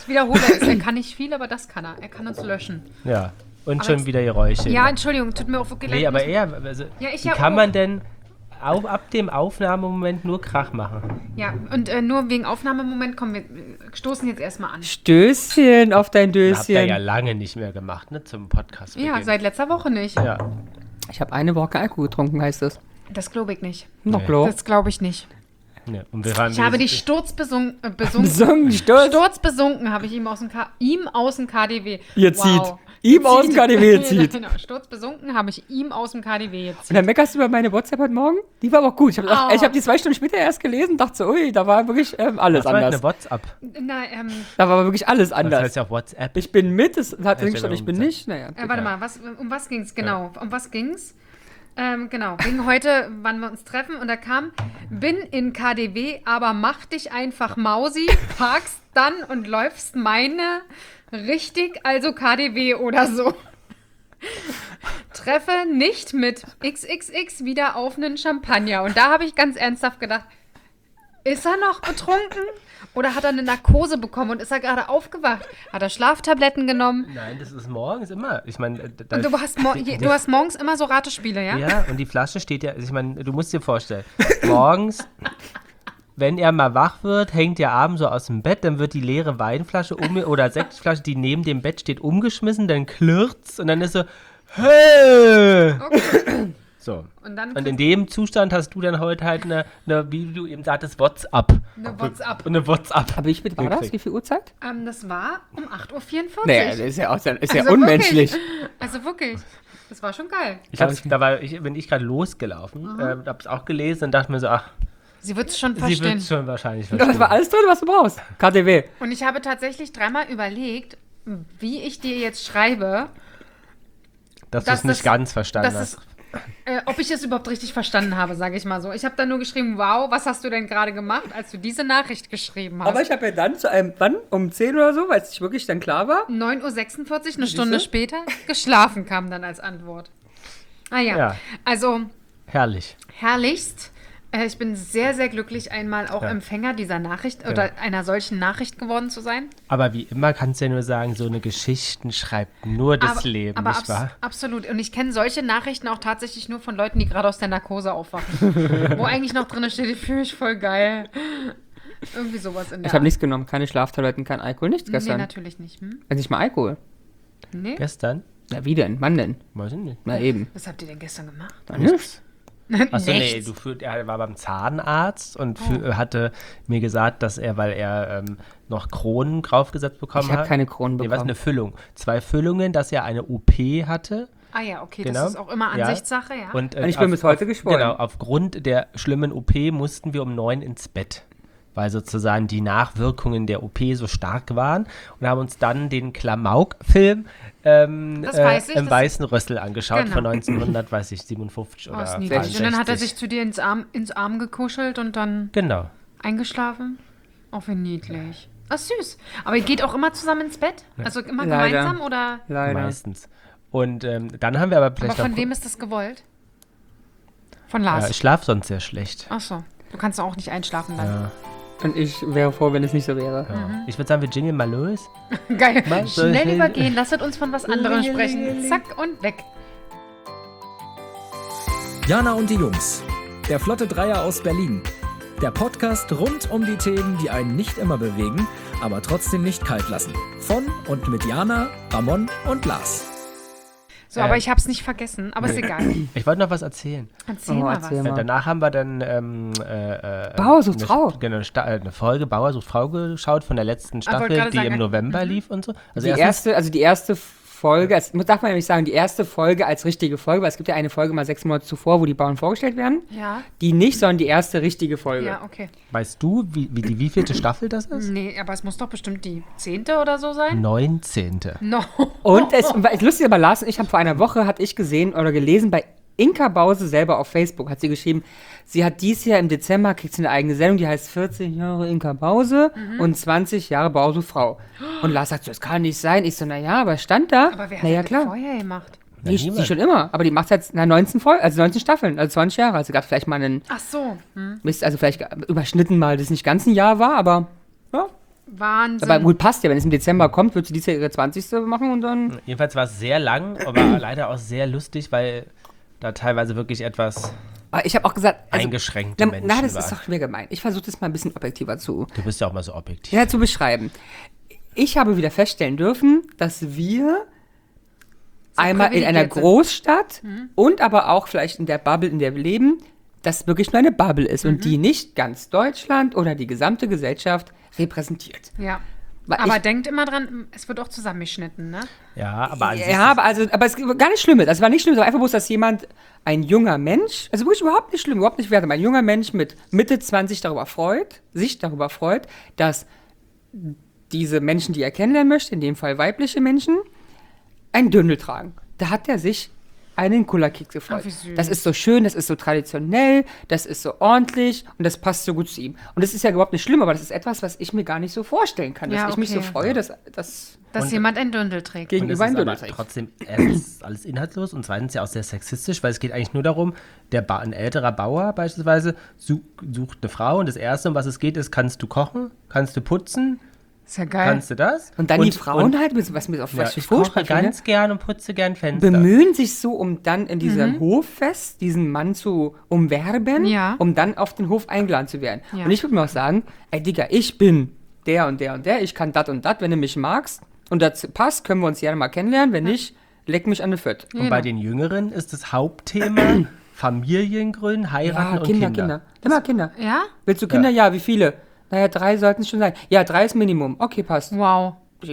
Ich wiederhole es, er kann nicht viel, aber das kann er. Er kann uns löschen. Ja, und Aber schon jetzt- wieder Geräusche. Ja, Entschuldigung, tut mir auch wirklich leid. Nee, aber also, Ja, ich wie ja kann auch. man denn ab dem Aufnahmemoment nur Krach machen? Ja, und nur wegen Aufnahmemoment, komm, wir stoßen jetzt erstmal an. Stößchen auf dein Habt ihr Döschen. ja lange nicht mehr gemacht, ne, zum Podcast. Ja, seit letzter Woche nicht. Ja, Ich habe eine Woche Alkohol getrunken, heißt es. Das glaube ich nicht. Noch Nee. klar. Das glaube ich nicht. ja. Und wir waren Ich habe dich sturzbesunken. Stolz. Sturzbesunken habe ich ihm aus dem KDW. Ihr zieht. Ihm aus dem KDW zieht. Genau, sturzbesunken habe ich ihm aus dem KDW Und gezieht. dann meckerst du über meine WhatsApp heute Morgen? Die war aber auch gut. Ich habe Oh. hab die 2 Stunden später erst gelesen und dachte so, ui, da war wirklich alles das war anders. eine WhatsApp. Na, Da war wirklich alles Das anders. heißt ja auf WhatsApp. Ich bin mit, es hat Heißt drin ja gestanden, ich bin darum, nicht. Naja. warte mal, um was ging's? Genau, um was ging's? Genau, wegen heute, wann wir uns treffen. Und da kam, bin in KDW, aber mach dich einfach Mausi, parkst dann und läufst meine richtig, also KDW oder so. Treffe nicht mit XXX wieder auf einen Champagner. Und da habe ich ganz ernsthaft gedacht, ist er noch betrunken? Oder hat er eine Narkose bekommen und ist er gerade aufgewacht? Hat er Schlaftabletten genommen? Nein, das ist morgens immer. Ich meine, Und du hast morgens immer so Ratespiele, ja? ja, und die Flasche steht ja, ich meine, du musst dir vorstellen, morgens, wenn er mal wach wird, hängt er abends so aus dem Bett, dann wird die leere Weinflasche oder Sektflasche, die neben dem Bett steht, umgeschmissen, dann klirrt's und dann ist so, hey! Okay. So. Und in dem Zustand hast du dann heute halt eine wie du eben sagtest, WhatsApp. Eine WhatsApp. Eine WhatsApp. Aber wie spät war das? Gekriegt. Wie viel Uhrzeit? Das war um 8:44 Uhr. Nee, das ist ja, ist ja Also unmenschlich. Wirklich, also wirklich. Das war schon geil. Bin ich gerade losgelaufen, hab's auch gelesen und dachte mir so, ach, Sie wird es schon sie verstehen. wird schon wahrscheinlich Das verstehen. war alles drin, was du brauchst. KTW. Und ich habe tatsächlich dreimal überlegt, wie ich dir jetzt schreibe, Dass du es nicht ganz verstanden dass hast. es, ob ich es überhaupt richtig verstanden habe, sage ich mal so. Ich habe dann nur geschrieben, wow, was hast du denn gerade gemacht, als du diese Nachricht geschrieben hast? Aber ich habe ja dann zu einem, wann? Um 10 oder so, weil es nicht wirklich dann klar war. 9:46 Uhr, eine Stunde später, geschlafen kam dann als Antwort. Ah ja, Ja. also Herrlich. herrlichst. Ich bin sehr, sehr glücklich, einmal auch Empfänger dieser Nachricht oder einer solchen Nachricht geworden zu sein. Aber wie immer kannst du ja nur sagen, so eine Geschichten schreibt nur das Leben, aber nicht wahr? absolut. Und ich kenne solche Nachrichten auch tatsächlich nur von Leuten, die gerade aus der Narkose aufwachen. Wo eigentlich noch drin steht, ich fühle mich voll geil. Irgendwie sowas in der Ich habe nichts genommen, keine Schlaftabletten, kein Alkohol, nichts Nee, gestern. natürlich nicht. Hm? Also nicht mal Alkohol. Nee? Gestern? Na, wie denn? Wann denn? Weiß ich nicht. Na eben. Was habt ihr denn gestern gemacht? Nichts. Achso, nee, Nichts. er war beim Zahnarzt und hatte mir gesagt, dass weil er noch Kronen draufgesetzt bekommen Ich habe hat. keine Kronen Nee, was, bekommen. eine Füllung. 2 Füllungen, dass er eine OP hatte. Ah ja, okay, Genau. das ist auch immer Ja. Ansichtssache, ja. Und ich bin bis heute geschwollen. Genau, aufgrund der schlimmen OP mussten wir um 9 ins Bett, weil sozusagen die Nachwirkungen der OP so stark waren und haben uns dann den Klamauk-Film weiß ich, im das- Weißen Rössel angeschaut Genau. von 1957 Oh, oder ist niedlich. Und dann hat er 63. sich zu dir ins Arm gekuschelt und dann Genau. eingeschlafen. Oh, wie niedlich. Ach, süß. Aber ihr geht auch immer zusammen ins Bett? Also immer Leider. gemeinsam oder? Leider. Meistens. Und dann haben wir aber Aber vielleicht von noch... wem ist das gewollt? Von Lars. Ich schlafe sonst sehr schlecht. Ach so. Du kannst auch nicht einschlafen dann. Ja. Und ich wäre froh, wenn es nicht so wäre. Ich würde sagen, wir jingeln mal los. Geil. Mal so Schnell hin- übergehen. Lasst uns von was anderem sprechen. Zack und weg. Jana und die Jungs. Der Flotte Dreier aus Berlin. Der Podcast rund um die Themen, die einen nicht immer bewegen, aber trotzdem nicht kalt lassen. Von und mit Jana, Ramon und Lars. So, aber ich hab's nicht vergessen. Aber ist egal. Ich wollte noch was erzählen. Erzähl Oh, mal erzähl was. mal. Danach haben wir dann Bauer sucht Frau. eine Folge Bauer sucht Frau geschaut von der letzten wollte Staffel, gerade die sagen, im November lief und so. Also Die erste Folge, darf man nämlich sagen, die erste Folge als richtige Folge, weil es gibt ja eine Folge mal 6 Monate zuvor, wo die Bauern vorgestellt werden. Ja. Die nicht, sondern die erste richtige Folge. Ja, okay. weißt du, die wievielte Staffel das ist? Nee, aber es muss doch bestimmt die 10. oder so sein. 19. No. Und es ist lustig, aber Lars und ich haben vor einer Woche, hatte ich gesehen oder gelesen, bei Inka Bause selber auf Facebook hat sie geschrieben, sie hat dieses Jahr im Dezember, kriegt sie eine eigene Sendung, die heißt 40 Jahre Inka Bause und 20 Jahre Bause Frau. Und Lars sagt so, das kann nicht sein. Ich so, naja, aber stand da. Aber wer hat naja, das klar. vorher gemacht? Na, Die niemand. schon immer. Aber die macht jetzt 19 Staffeln, also 20 Jahre. Also gab es vielleicht mal einen Ach so. Hm. Mist, also vielleicht überschnitten mal, das nicht ganz ein Jahr war, aber ja, Wahnsinn. Aber gut, passt ja. Wenn es im Dezember kommt, wird sie dieses Jahr ihre 20. machen und dann... Jedenfalls war es sehr lang, aber leider auch sehr lustig, weil da teilweise wirklich etwas Aber ich habe auch gesagt... eingeschränkte Menschen das waren. ist doch schwer gemeint. Ich versuche das mal ein bisschen objektiver zu Du bist ja auch mal so objektiv. zu beschreiben. Ich habe wieder feststellen dürfen, dass wir einmal in einer privilegiert sind. Großstadt und aber auch vielleicht in der Bubble, in der wir leben, das wirklich nur eine Bubble ist und die nicht ganz Deutschland oder die gesamte Gesellschaft repräsentiert. Ja. Weil Aber ich- denkt immer dran, es wird auch zusammengeschnitten, ne? Ja, aber an sich Ja, aber es ist gar nicht schlimm. Das war nicht schlimm, sondern einfach bloß, dass jemand, ein junger Mensch, also wirklich überhaupt nicht schlimm, überhaupt nicht wertend, ein junger Mensch mit Mitte 20 sich darüber freut, dass diese Menschen, die er kennenlernen möchte, in dem Fall weibliche Menschen, ein Dündel tragen. Da hat er sich einen Kullerkeks gefreut. Ach, wie süß. Das ist so schön, das ist so traditionell, das ist so ordentlich und das passt so gut zu ihm. Und das ist ja überhaupt nicht schlimm, aber das ist etwas, was ich mir gar nicht so vorstellen kann. Dass Ja, ich mich so okay. freue, dass Dass jemand ein Dündel trägt. Und es gegenüber ein ist Dündel aber trägt. trotzdem erstens alles inhaltslos und zweitens ja auch sehr sexistisch, weil es geht eigentlich nur darum, ein älterer Bauer beispielsweise sucht eine Frau und das Erste, um was es geht, ist, kannst du kochen, kannst du putzen, Ist ja geil. kannst du das? Und dann die Frauen halt, was mir auf Ja, was ich furchtbar koche finde, ganz gern und putze gern Fenster. bemühen sich so, um dann in diesem Hoffest diesen Mann zu umwerben, Ja. um dann auf den Hof eingeladen zu werden. Ja. Und ich würde mir auch sagen, ey Digga, ich bin der und der und der, ich kann dat und dat, wenn du mich magst und das passt, können wir uns gerne mal kennenlernen, wenn nicht, leck mich an den Fett. Und bei den Jüngeren ist das Hauptthema Familiengründen, heiraten Ja, und Kinder. Immer Kinder. Ja? Willst du Kinder? Ja, wie viele? Naja, 3 sollten es schon sein. Ja, 3 ist Minimum. Okay, passt. Wow.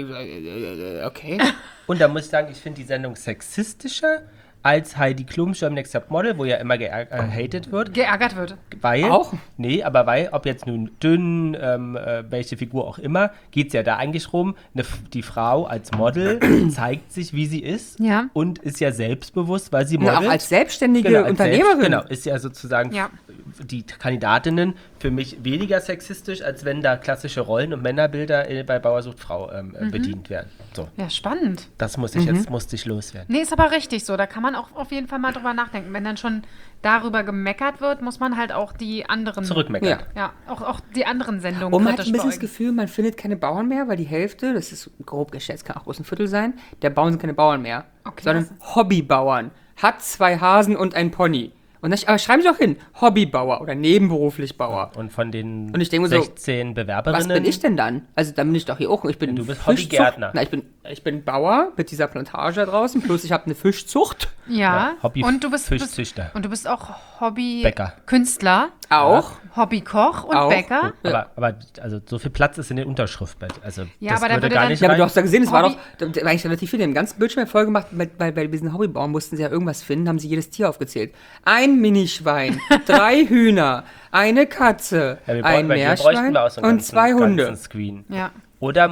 Okay. Und da muss ich sagen, ich finde die Sendung sexistischer als Heidi Klum schon im Next Top Model, wo ja immer gehatet wird. Geärgert wird. Weil, Auch? Nee, aber weil, ob jetzt nun dünn, welche Figur auch immer, geht es ja da eigentlich rum, die Frau als Model zeigt sich, wie sie ist Ja. und ist ja selbstbewusst, weil sie Und modelt. auch als selbstständige Genau, als Unternehmerin. Genau, ist ja sozusagen Ja. die Kandidatinnen für mich weniger sexistisch, als wenn da klassische Rollen- und Männerbilder bei Bauer sucht Frau bedient werden. So, Ja, spannend. das muss ich jetzt musste ich loswerden. Nee, ist aber richtig so. Da kann man auch auf jeden Fall mal drüber nachdenken. Wenn dann schon darüber gemeckert wird, muss man halt auch die anderen... Zurückmeckern. Ja. Ja, auch die anderen Sendungen Und man hat kritisch ein bisschen das beäugen. Gefühl, man findet keine Bauern mehr, weil die Hälfte, das ist grob geschätzt, kann auch bloß ein Viertel sein, der Bauern sind keine Bauern mehr, Okay, sondern Hobbybauern. Hat 2 Hasen und ein Pony. Und dann schreiben Sie doch hin, Hobbybauer oder nebenberuflich Bauer. Und von den Und ich denke mir so, 16 Bewerberinnen. Was bin ich denn dann? Also dann bin ich doch hier auch. Ich bin Du bist Fischzucht- Hobbygärtner. Na, ich bin Bauer mit dieser Plantage da draußen, plus ich habe eine Fischzucht. Ja, Hobby- und du bist Fischzüchter. und du bist auch Bäcker. Hobby-Künstler, Auch. Hobbykoch und Auch. Bäcker. Aber also so viel Platz ist in dem Unterschriftbett. Also Ja, das aber da würde würde gar dann- nicht Ja, aber du rein. hast ja gesehen, es war Hobby- doch, da war eigentlich relativ viel. Im ganzen Bildschirm voll gemacht, weil bei diesen Hobbybauern mussten sie ja irgendwas finden, haben sie jedes Tier aufgezählt. Ein Minischwein, 3 Hühner, eine Katze, Ja, ein bei dir bräuchten Meerschwein wir auch so einen und ganzen- 2 Hunde. ganzen Screen. Ja. Oder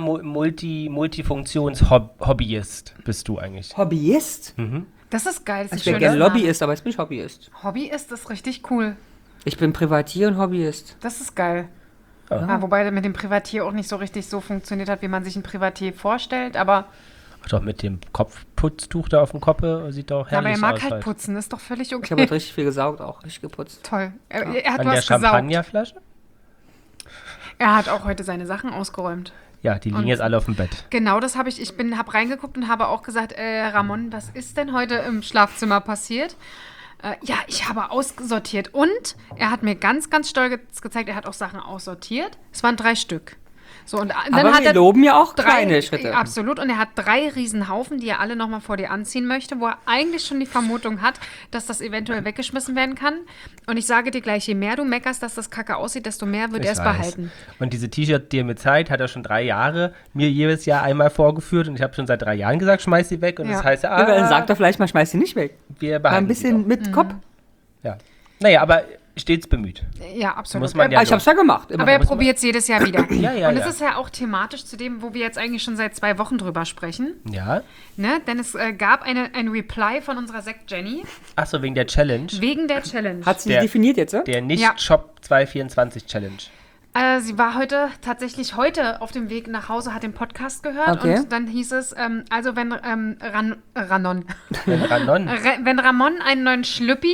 Multifunktions-Hobbyist bist du eigentlich. Hobbyist? Das ist geil. Das ist Ich wäre ein gerne schöner Name. Lobbyist, aber jetzt bin ich Hobbyist. Hobbyist ist richtig cool. Ich bin Privatier und Hobbyist. Das ist geil. Ja, wobei mit dem Privatier auch nicht so richtig so funktioniert hat, wie man sich ein Privatier vorstellt. Aber, Ach doch, mit dem Kopfputztuch da auf dem Kopf sieht doch aber herrlich er mag aus. halt halt. putzen. Ist doch völlig Ich habe okay. halt richtig viel gesaugt auch, richtig geputzt. Toll. Er hat An der was gesaugt. Champagnerflasche? Er hat auch heute seine Sachen ausgeräumt. Ja, die liegen Und- jetzt alle auf dem Bett. Genau, das habe ich. Ich habe reingeguckt und habe auch gesagt, Ramon, was ist denn heute im Schlafzimmer passiert? Ja, ich habe aussortiert. Und er hat mir ganz, ganz stolz gezeigt, er hat auch Sachen aussortiert. Es waren 3 Stück. So, und dann Aber hat wir er loben ja auch 3 kleine Schritte. Absolut. Und er hat 3 Riesenhaufen, die er alle nochmal vor dir anziehen möchte, wo er eigentlich schon die Vermutung hat, dass das eventuell weggeschmissen werden kann. Und ich sage dir gleich, je mehr du meckerst, dass das kacke aussieht, desto mehr wird er es Ich weiß. behalten. Und diese T-Shirt, die er mir zeigt, hat er schon 3 Jahre mir jedes Jahr einmal vorgeführt. Und ich habe schon seit 3 Jahren gesagt, schmeiß sie weg. Und Ja. das heißt, Ja, aber dann sag doch vielleicht mal, schmeiß sie nicht weg. wir Mal behalten ein bisschen sie mit Kopf. doch. Ja. Naja, aber stets bemüht. Ja, absolut. Muss man ja Ah, ich hab's ja gemacht. Immer. Aber er muss man- probiert es jedes Jahr wieder. Ja, Und es ja. ist ja auch thematisch zu dem, wo wir jetzt eigentlich schon seit 2 Wochen drüber sprechen. Ja. Ne? Denn es gab ein Reply von unserer Sekt Jenny Achso, wegen der Challenge. wegen der Challenge. Hat sie Der- definiert jetzt, Der Ja. Nicht-Shop 224 Challenge. Sie war tatsächlich heute auf dem Weg nach Hause, hat den Podcast gehört Okay. und dann hieß es, also wenn Ranon, Wenn Ranon wenn Ramon einen neuen Schlüppi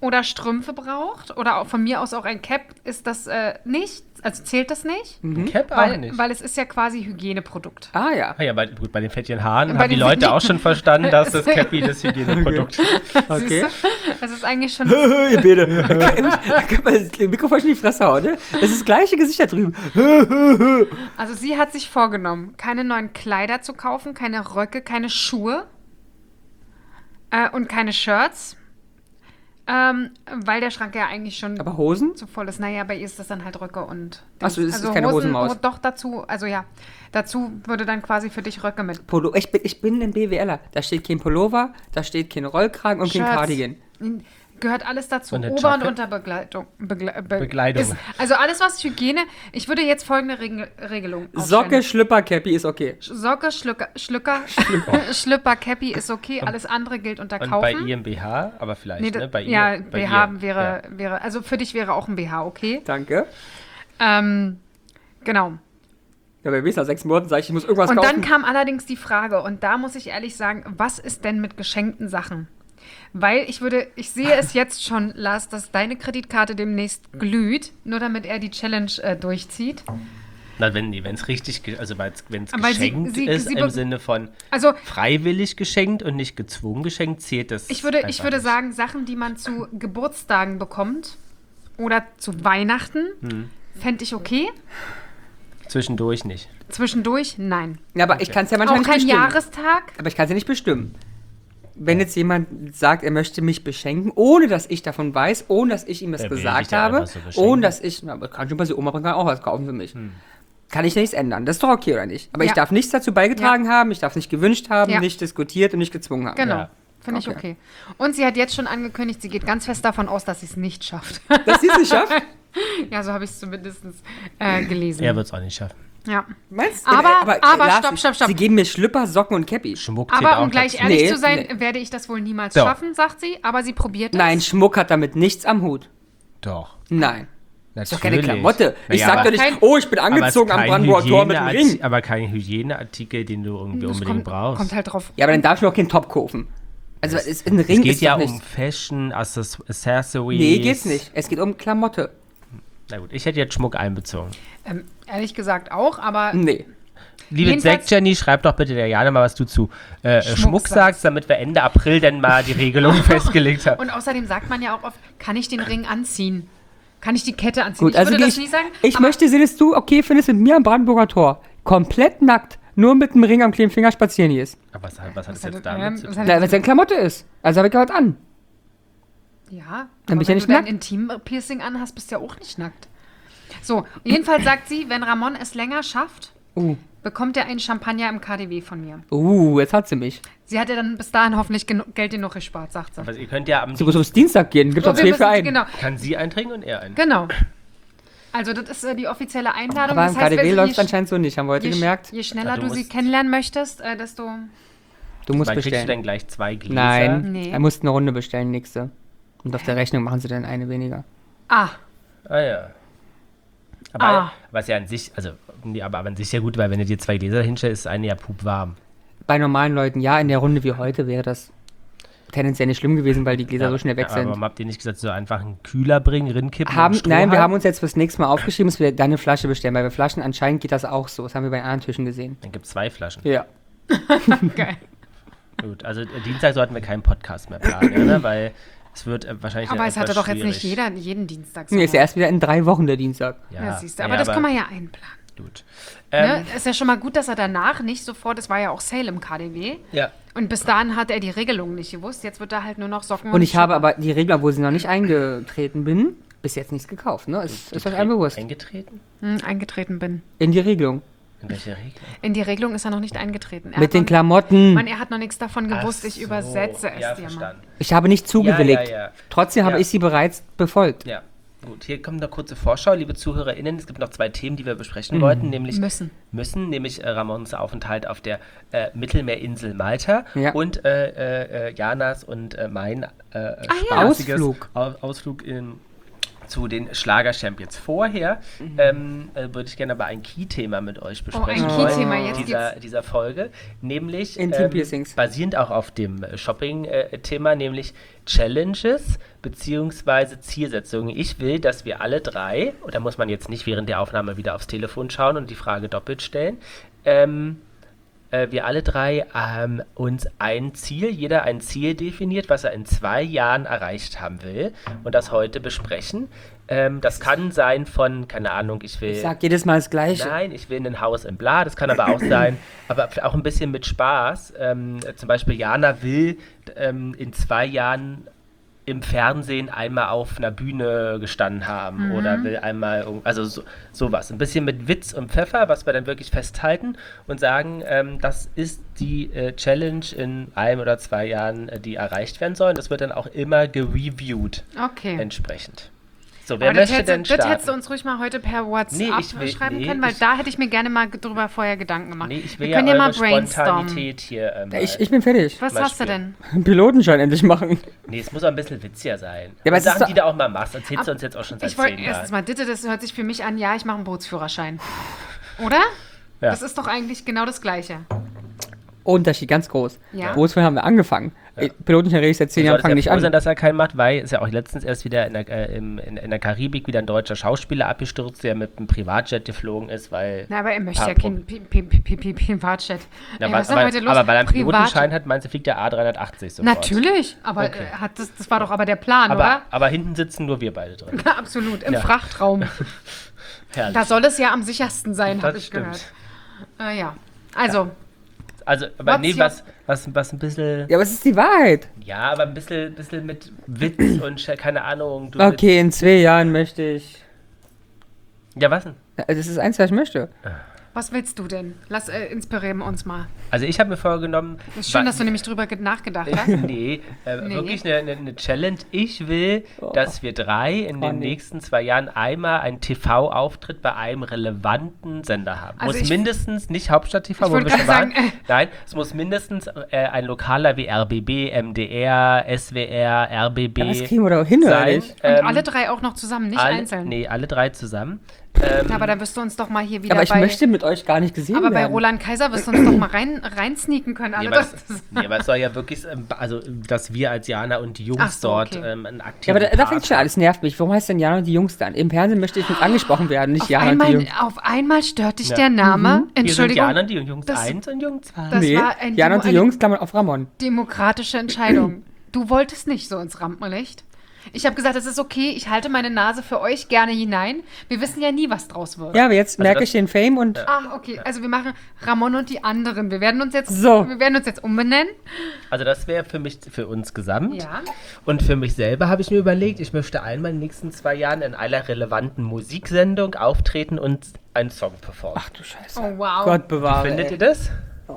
oder Strümpfe braucht oder auch von mir aus auch ein Cap, ist das nicht, also zählt das nicht, Ein Cap auch nicht. weil es ist ja quasi Hygieneprodukt. Ah ja. Ah ja, gut, bei den fettigen Haaren Bei haben die den Leute fettigen- auch schon verstanden, dass das Cappy das Hygieneprodukt ist. Okay. Siehst du? Das ist eigentlich schon... Ihr Bitte. Kann man das Mikrofon in die Fresse hauen, ne? Das ist das gleiche Gesicht da drüben. Also sie hat sich vorgenommen, keine neuen Kleider zu kaufen, keine Röcke, keine Schuhe und keine Shirts, weil der Schrank ja eigentlich schon Aber Hosen? zu voll ist. Naja, bei ihr ist das dann halt Röcke und... Ach so, es ist keine Hosenmaus. Doch, dazu würde dann quasi für dich Röcke mit. Polo. Ich bin ein BWLer. Da steht kein Pullover, da steht kein Rollkragen und kein Shirts. Cardigan. Gehört alles dazu. Und eine Ober- und Jacke? Unterbekleidung. Bekleidung. Also alles, was Hygiene... Ich würde jetzt folgende Regelung aufstellen. Socke, Schlüpper, Cappy ist okay. Socke, Schlüpper, Cappy ist okay. Alles andere gilt unter Und Kaufen. bei ihrem BH, aber vielleicht, Nee, ne? Bei ja, ihr, bei BH ihr. wäre, also für dich wäre auch ein BH okay. Danke. Genau. Ja, bei mir ist nach 6 Monaten, sage ich muss irgendwas Und kaufen. dann kam allerdings die Frage, und da muss ich ehrlich sagen, was ist denn mit geschenkten Sachen? Weil ich sehe es jetzt schon, Lars, dass deine Kreditkarte demnächst glüht, nur damit er die Challenge durchzieht. Na, wenn es richtig, also wenn es Aber geschenkt sie ist, im be- Sinne von Also freiwillig geschenkt und nicht gezwungen geschenkt, zählt das ich würde einfach nicht. sagen, Sachen, die man zu Geburtstagen bekommt oder zu Weihnachten, fände ich okay. Zwischendurch nicht. Zwischendurch, nein. Ja, aber ich kann es ja manchmal Auch nicht kein bestimmen. Jahrestag. Aber ich kann es ja nicht bestimmen. Wenn jetzt jemand sagt, er möchte mich beschenken, ohne dass ich davon weiß, ohne dass ich ihm das Der will dich gesagt ja habe, einfach so beschenken. ohne dass ich, na, aber kann schon passieren, Oma kann auch was kaufen für mich. Kann ich ja nichts ändern. Das ist doch okay, oder nicht? Aber ich Ja. darf nichts dazu beigetragen haben, ich darf nicht gewünscht haben, Ja. nicht diskutiert und nicht gezwungen haben. Genau. Ja. Finde ich Okay. okay. Und sie hat jetzt schon angekündigt, sie geht ganz fest davon aus, dass sie es nicht schafft. Dass sie es nicht schafft? Ja, so habe ich es zumindest gelesen. Er wird es auch nicht schaffen. Ja. Meinst Aber Lars, stopp. Sie geben mir Schlüpper, Socken und Cappy. Schmuck zählt Aber auch um gleich dazu. ehrlich Nee, zu sein, nee. werde ich das wohl niemals Doch. schaffen, sagt sie. Aber sie probiert es. Nein, Schmuck hat damit nichts am Hut. Doch. Nein. Natürlich. Ist doch keine Klamotte. Ich Naja, sag aber- doch nicht, kein- oh, ich bin aber es ist angezogen am kein Brandenburger Tor mit dem Ring. Aber kein Hygieneartikel, den du irgendwie Das unbedingt brauchst. kommt halt drauf. Ja, aber dann darf ich mir auch keinen Top kaufen. Also es ist ein Ring Es geht ist ja doch um nicht. Fashion, Accessories. Nee, geht's nicht. Es geht um Klamotte. Na gut, ich hätte jetzt Schmuck einbezogen. Ehrlich gesagt auch, aber Nee. Liebe Jedenfalls- Zack Jenny, schreib doch bitte der Jana mal, was du zu Schmuck sagst. sagst, damit wir Ende April dann mal die Regelung festgelegt haben. und außerdem sagt man ja auch oft, kann ich den Ring anziehen? Kann ich die Kette anziehen? Gut, ich also würde geh das nie sagen. ich aber möchte sehen, dass du okay findest mit mir am Brandenburger Tor. Komplett nackt. Nur mit dem Ring am kleinen Finger spazieren gehst. Aber was hat das hat jetzt das- damit zu was tun? hat Na, weil es ja eine Klamotte ist. Also habe ich gehört an. Ja, Dann bin ich ja wenn nicht du dein nackt. Intim-Piercing anhast, bist du ja auch nicht nackt. So, jedenfalls sagt sie, wenn Ramon es länger schafft, bekommt er einen Champagner im KDW von mir. Jetzt hat sie mich. Sie hat ja dann bis dahin hoffentlich Geld genug gespart, sagt sie. Aber ihr könnt ja am Sie muss aufs Dienstag gehen. Gibt doch So, 2 wir für müssen- einen. Genau, kann sie eintrinken und er einen. genau. Also das ist die offizielle Einladung. Aber das im heißt, KDW je- läuft es anscheinend so nicht. Haben wir heute je, gemerkt. Je schneller Ja, du du sie musst- kennenlernen möchtest, desto... Du musst Weil kriegst du bestellen. dann gleich 2 Gläser? Nein. Nee. Er muss eine Runde bestellen, nächste. Und auf der Rechnung machen sie dann eine weniger. Ah, Ah ja. Aber was ja an sich, also, nee, aber an sich ja gut, weil wenn du dir 2 Gläser hinstellst, ist eine ja pupwarm. Bei normalen Leuten, ja, in der Runde wie heute wäre das tendenziell nicht schlimm gewesen, weil die Gläser so schnell weg Aber sind. warum habt ihr nicht gesagt, so einfach einen Kühler bringen, rinkippen Nein, wir Strohhalm? haben uns jetzt fürs nächste Mal aufgeschrieben, dass wir deine Flasche bestellen, weil bei Flaschen anscheinend geht das auch so. Das haben wir bei anderen Tischen gesehen. Dann gibt es 2 Flaschen. Ja. geil. Gut, also Dienstag sollten wir keinen Podcast mehr planen, ja, ne? Weil es wird wahrscheinlich Aber dann es hatte etwas doch jetzt nicht schwierig. jeden Dienstag so. Nee, ist ja erst wieder in 3 Wochen der Dienstag. Ja, siehst du. ja, Aber das kann man ja einplanen. Gut. Ne? Ist ja schon mal gut, dass er danach nicht sofort, es war ja auch Sale im KDW, Ja. und bis dahin hat er die Regelung nicht gewusst. Jetzt wird er halt nur noch Socken Und ich habe Schuhe. aber die Regel, obwohl sie noch nicht eingetreten bin, bis jetzt nichts gekauft. Ne? Ist euch allen bewusst. Eingetreten? Eingetreten bin. In die Regelung. In welche Regelung? In die Regelung ist er noch nicht eingetreten. Er Mit hat den noch- Klamotten. Mann, er hat noch nichts davon gewusst. Ach Ich so, übersetze es ja, dir mal. verstanden. Ich habe nicht zugewilligt. Ja. Trotzdem habe Ja. ich sie bereits befolgt. Ja, gut. Hier kommt eine kurze Vorschau, liebe ZuhörerInnen. Es gibt noch 2 Themen, die wir besprechen wollten, nämlich nämlich Ramons Aufenthalt auf der Mittelmeerinsel Malta Ja. und Janas und mein spaßiges Ausflug. Ausflug zu den Schlager-Champions. Vorher würde ich gerne aber ein Key-Thema mit euch besprechen. ein Key-Thema, jetzt dieser Folge. Nämlich Intim Piercings. basierend auch auf dem Shopping-Thema, nämlich Challenges bzw. Zielsetzungen. Ich will, dass wir alle drei, und da muss man jetzt nicht während der Aufnahme wieder aufs Telefon schauen und die Frage doppelt stellen, wir alle drei uns jeder ein Ziel definiert, was er in 2 Jahren erreicht haben will und das heute besprechen. Das kann sein von, keine Ahnung, ich sag jedes Mal das Gleiche. Nein, ich will ein Haus in Bla, das kann aber auch sein, aber auch ein bisschen mit Spaß. Zum Beispiel Jana will in 2 Jahren im Fernsehen einmal auf einer Bühne gestanden haben oder will einmal, also sowas. Ein bisschen mit Witz und Pfeffer, was wir dann wirklich festhalten und sagen, das ist die Challenge in 1 oder 2 Jahren, die erreicht werden soll. Das wird dann auch immer gereviewt entsprechend. So, wer möchte denn starten? Das hättest du uns ruhig mal heute per WhatsApp schreiben können, weil da hätte ich mir gerne mal drüber vorher Gedanken gemacht. Nee, ich will wir können ja mal brainstormen. Spontanität hier Ich bin fertig. Was hast du denn? Einen Pilotenschein endlich machen. Nee, es muss auch ein bisschen witziger sein. Ja, aber Sachen, die du auch mal machst, erzählst du uns jetzt auch schon seit Ich 10 wollte Jahren. erstens mal, das hört sich für mich an, ja, ich mache einen Bootsführerschein. Oder? Ja. Das ist doch eigentlich genau das Gleiche. Unterschied, ganz groß. Ja. Bootsführer haben wir angefangen. Pilotenschein rede ich seit 10 Jahren, fange nicht froh sein, an. dass er keinen macht, weil ist ja auch letztens erst wieder in der Karibik wieder ein deutscher Schauspieler abgestürzt, der mit einem Privatjet geflogen ist, weil... Na, aber er möchte ja keinen Privatjet. Ja, Was ist denn heute los? aber weil er einen Pilotenschein hat, meinst du, fliegt der A380 sofort. Natürlich, aber Okay. das war doch aber der Plan, oder? Aber hinten sitzen nur wir beide drin. Ja, absolut, im Ja. Frachtraum. Herrlich. Da soll es ja am sichersten sein, habe Das ich stimmt. gehört. Ja, also, Also, aber nee, What's was ein bisschen... Ja, aber es ist die Wahrheit. Ja, aber ein bisschen mit Witz und keine Ahnung. Okay, in 2 Jahren möchte ich... Ja, was denn? Das ist eins, was ich möchte. was willst du denn? Inspirieren uns mal. Also ich habe mir vorgenommen... Ist schön, dass du nämlich drüber nachgedacht hast. Nee, wirklich eine Challenge. Ich will, dass wir 3 in den nächsten 2 Jahren einmal einen TV-Auftritt bei einem relevanten Sender haben. Also Muss mindestens, nicht Hauptstadt-TV, Ich wo wollte wir schon gerade waren. sagen, Nein, es muss mindestens ein lokaler wie RBB, MDR, SWR, RBB Ja, das kriegen wir doch hin, oder sein. nicht? Und alle 3 auch noch zusammen, nicht einzeln. Nee, alle 3 zusammen. Aber dann wirst du uns doch mal hier wieder Aber ich möchte mit euch gar nicht gesehen Aber bei werden. Roland Kaiser wirst du uns doch mal reinsneaken können. Alle. Nee, aber es soll ja wirklich, also, dass wir als Jana und die Jungs Ach so, dort okay. einen aktiven Ja, aber da Part fängt schon an, das nervt mich. Warum heißt denn Jana und die Jungs dann? Im Fernsehen möchte ich nicht angesprochen werden, nicht Jana und die Jungs. Auf einmal stört dich Ja. der Name. Hier sind Entschuldigung, Jana und die Jungs das- 1 und Jungs 2. das Nee, war ein Jana und die eine Jungs, Klammern auf Ramon. demokratische Entscheidung. Du wolltest nicht so ins Rampenlicht. Ich habe gesagt, es ist okay, ich halte meine Nase für euch gerne hinein. Wir wissen ja nie, was draus wird. Ja, aber jetzt merke das- ich den Fame und Ah, okay. Also wir machen Ramon und die anderen. Wir werden uns jetzt umbenennen. Also das wäre für uns gesamt. Ja. Und für mich selber habe ich mir überlegt, ich möchte einmal in den nächsten 2 Jahren in einer relevanten Musiksendung auftreten und einen Song performen. ach du Scheiße. Oh, wow. Gott bewahre. Findet ey. ihr das?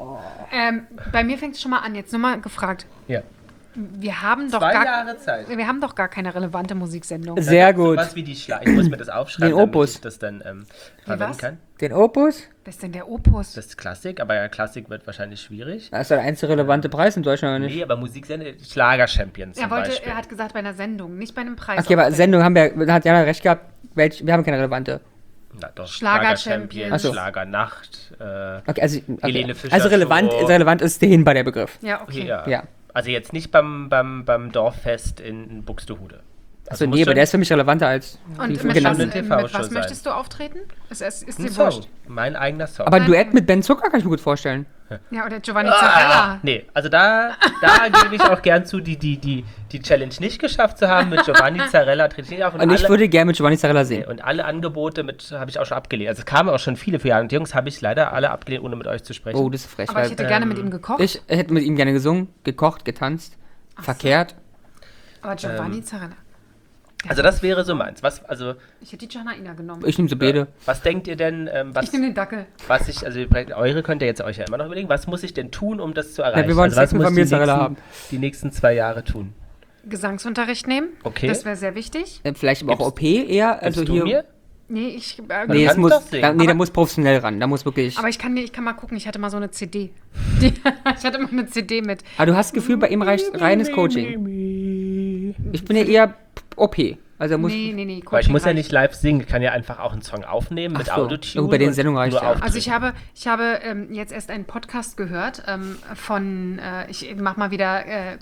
Bei mir fängt es schon mal an. Jetzt nur mal gefragt. Ja. Wir haben doch 2 gar Jahre Zeit. Wir haben doch gar keine relevante Musiksendung. Sehr gut. Was wie die Ich muss mir das aufschreiben, Den Opus. damit ich das dann verwenden was? kann. Den Opus? Was ist denn der Opus? Das ist Klassik, aber ja, Klassik wird wahrscheinlich schwierig. Das ist der einzige relevante Preis in Deutschland, oder nicht? Nee, aber Musiksendung, Schlager-Champions zum Beispiel. Er hat gesagt, bei einer Sendung, nicht bei einem Preis. Okay, aber Sendung haben wir, hat Jana recht gehabt, wir haben keine relevante. Na doch, Schlager-Champions. Ach so. Schlagernacht. Okay, also, Helene Fischer also relevant, Show. relevant ist dahin bei der Begriff. Ja, okay. Ja. Also jetzt nicht beim Dorffest in Buxtehude. Also muss nee, aber schon der ist für mich relevanter als Und die mit was, genannten genannten. TV-Show mit was sein. möchtest du auftreten? Ist ein dir Song. wurscht. Mein eigener Song. Aber ein Duett mit Ben Zucker kann ich mir gut vorstellen. Ja, oder Giovanni Zarella. Nee, also da gebe ich auch gern zu, die Challenge nicht geschafft zu haben mit Giovanni Zarella. Trete ich nicht auf. Und ich würde gerne mit Giovanni Zarella sehen. Und alle Angebote habe ich auch schon abgelehnt. Also es kamen auch schon viele für Jahre und Jungs, habe ich leider alle abgelehnt, ohne mit euch zu sprechen. Oh, das ist frech. Aber ich Weil hätte gerne mit ihm gekocht. ich hätte mit ihm gerne gesungen, gekocht, getanzt, verkehrt. Aber Giovanni Zarella. Also das wäre so meins. Ich hätte die Janaina genommen. Ich nehme so beide. Was denkt ihr denn, Ich nehme den Dackel. eure könnt ihr jetzt euch ja immer noch überlegen, was muss ich denn tun, um das zu erreichen? wir wollen was Sex mit muss Familie die Zarella nächsten- haben. Die nächsten 2 Jahre tun. Gesangsunterricht nehmen. Okay. Das wäre sehr wichtig. Vielleicht aber auch OP eher. Also Gibst hier. du mir? Nee, ich. Nee, kannst das muss, doch singen. der muss professionell ran. Da muss wirklich. Aber ich kann mal gucken, ich hatte mal so eine CD. Ich hatte mal eine CD mit. Aber du hast das Gefühl, bei ihm reicht reines Coaching. Ich bin ja eher OP. Also er muss Nee, Weil ich muss ja Coaching nicht live singen, ich kann ja einfach auch einen Song aufnehmen mit so. Autotune. Oh, bei den und Sendungen reicht nur ja. auftreten. Also ich habe jetzt erst einen Podcast gehört von, ich mach mal wieder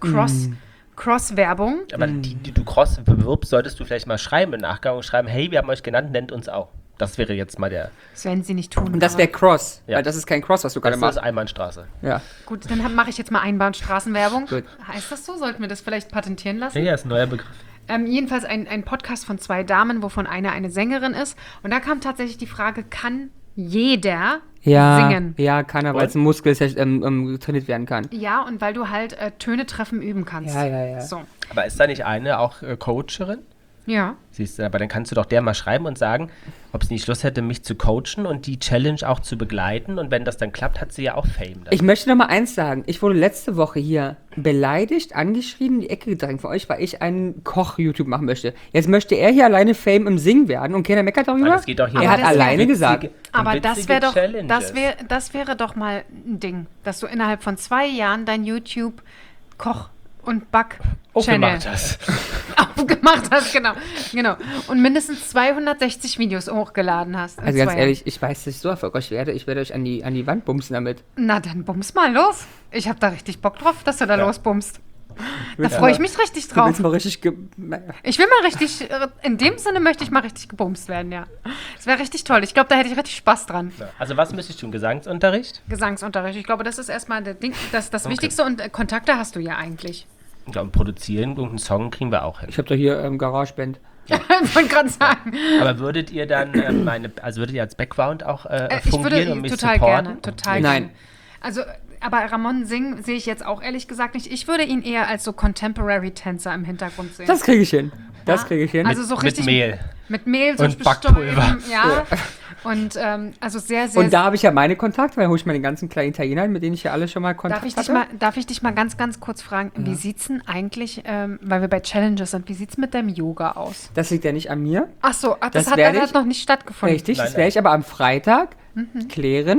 Cross-Werbung. Aber die du Cross bewirbst, solltest du vielleicht mal schreiben im Nachgang und schreiben, hey, wir haben euch genannt, nennt uns auch. Das wäre jetzt mal der. Das werden sie nicht tun. Und das aber wäre Cross, Ja. weil das ist kein Cross, was du gerade Das machst. ist Einbahnstraße. Ja. gut, dann mache ich jetzt mal Einbahnstraßenwerbung. Gut. Heißt das so? Sollten wir das vielleicht patentieren lassen? Ja, ist ein neuer Begriff. Jedenfalls ein Podcast von 2 Damen, wovon eine Sängerin ist. Und da kam tatsächlich die Frage, kann jeder singen? Ja, kann er, weil es ein Muskel ist, der trainiert werden kann. Ja, und weil du halt Töne treffen üben kannst. Ja. So. Aber ist da nicht eine auch Coacherin? Ja. Siehst du, aber dann kannst du doch der mal schreiben und sagen, ob sie nicht Lust hätte, mich zu coachen und die Challenge auch zu begleiten. Und wenn das dann klappt, hat sie ja auch Fame. Dann. Ich möchte noch mal eins sagen. Ich wurde letzte Woche hier beleidigt, angeschrieben, in die Ecke gedrängt von euch, weil ich einen Koch-YouTube machen möchte. Jetzt möchte er hier alleine Fame im Singen werden und keiner meckert darüber. Weil es geht doch hier Er um hat alleine gesagt. Aber das wäre doch, Challenges. das wäre doch mal ein Ding, dass du innerhalb von 2 Jahren dein YouTube Koch- und Back-Channel aufgemacht hast. aufgemacht hast, genau. Und mindestens 260 Videos hochgeladen hast. in Also ganz 2 ehrlich, ich weiß, dass ich so erfolgreich werde. Ich werde euch an die Wand bumsen damit. Na, dann bums mal los. Ich habe da richtig Bock drauf, dass du da losbummst. Da freue ich mich richtig Du drauf. willst mal richtig... Ich will mal richtig, in dem Sinne möchte ich mal richtig gebumst werden, ja. Das wäre richtig toll. Ich glaube, da hätte ich richtig Spaß dran. Ja. Also was müsste ich tun? Gesangsunterricht? Gesangsunterricht. Ich glaube, das ist erstmal das Wichtigste und Kontakte hast du ja eigentlich. Ja, und produzieren, irgendeinen Song kriegen wir auch hin. Ich habe doch hier GarageBand. Ich wollte gerade sagen. Aber würdet ihr dann würdet ihr als Background auch Ich fungieren würde und mich total supporten? gerne, total Nein. gerne. Also, aber Ramon singen sehe ich jetzt auch ehrlich gesagt nicht. Ich würde ihn eher als so Contemporary-Tänzer im Hintergrund sehen. Das kriege ich hin. Das kriege ich hin. Also so richtig mit Mehl. Mit Mehl, so Und bestäuben, Backpulver. ja. Und also sehr, sehr. Und da habe ich ja meine Kontakte, weil hole ich mal den ganzen kleinen Italienern, mit denen ich ja alle schon mal Kontakt darf ich dich mal ganz, ganz kurz fragen, wie sieht's denn eigentlich, weil wir bei Challenges sind, wie sieht's mit deinem Yoga aus? Das liegt ja nicht an mir. Ach so, das werde hat ich- noch nicht stattgefunden. Richtig, Nein, das werde ich aber am Freitag klären,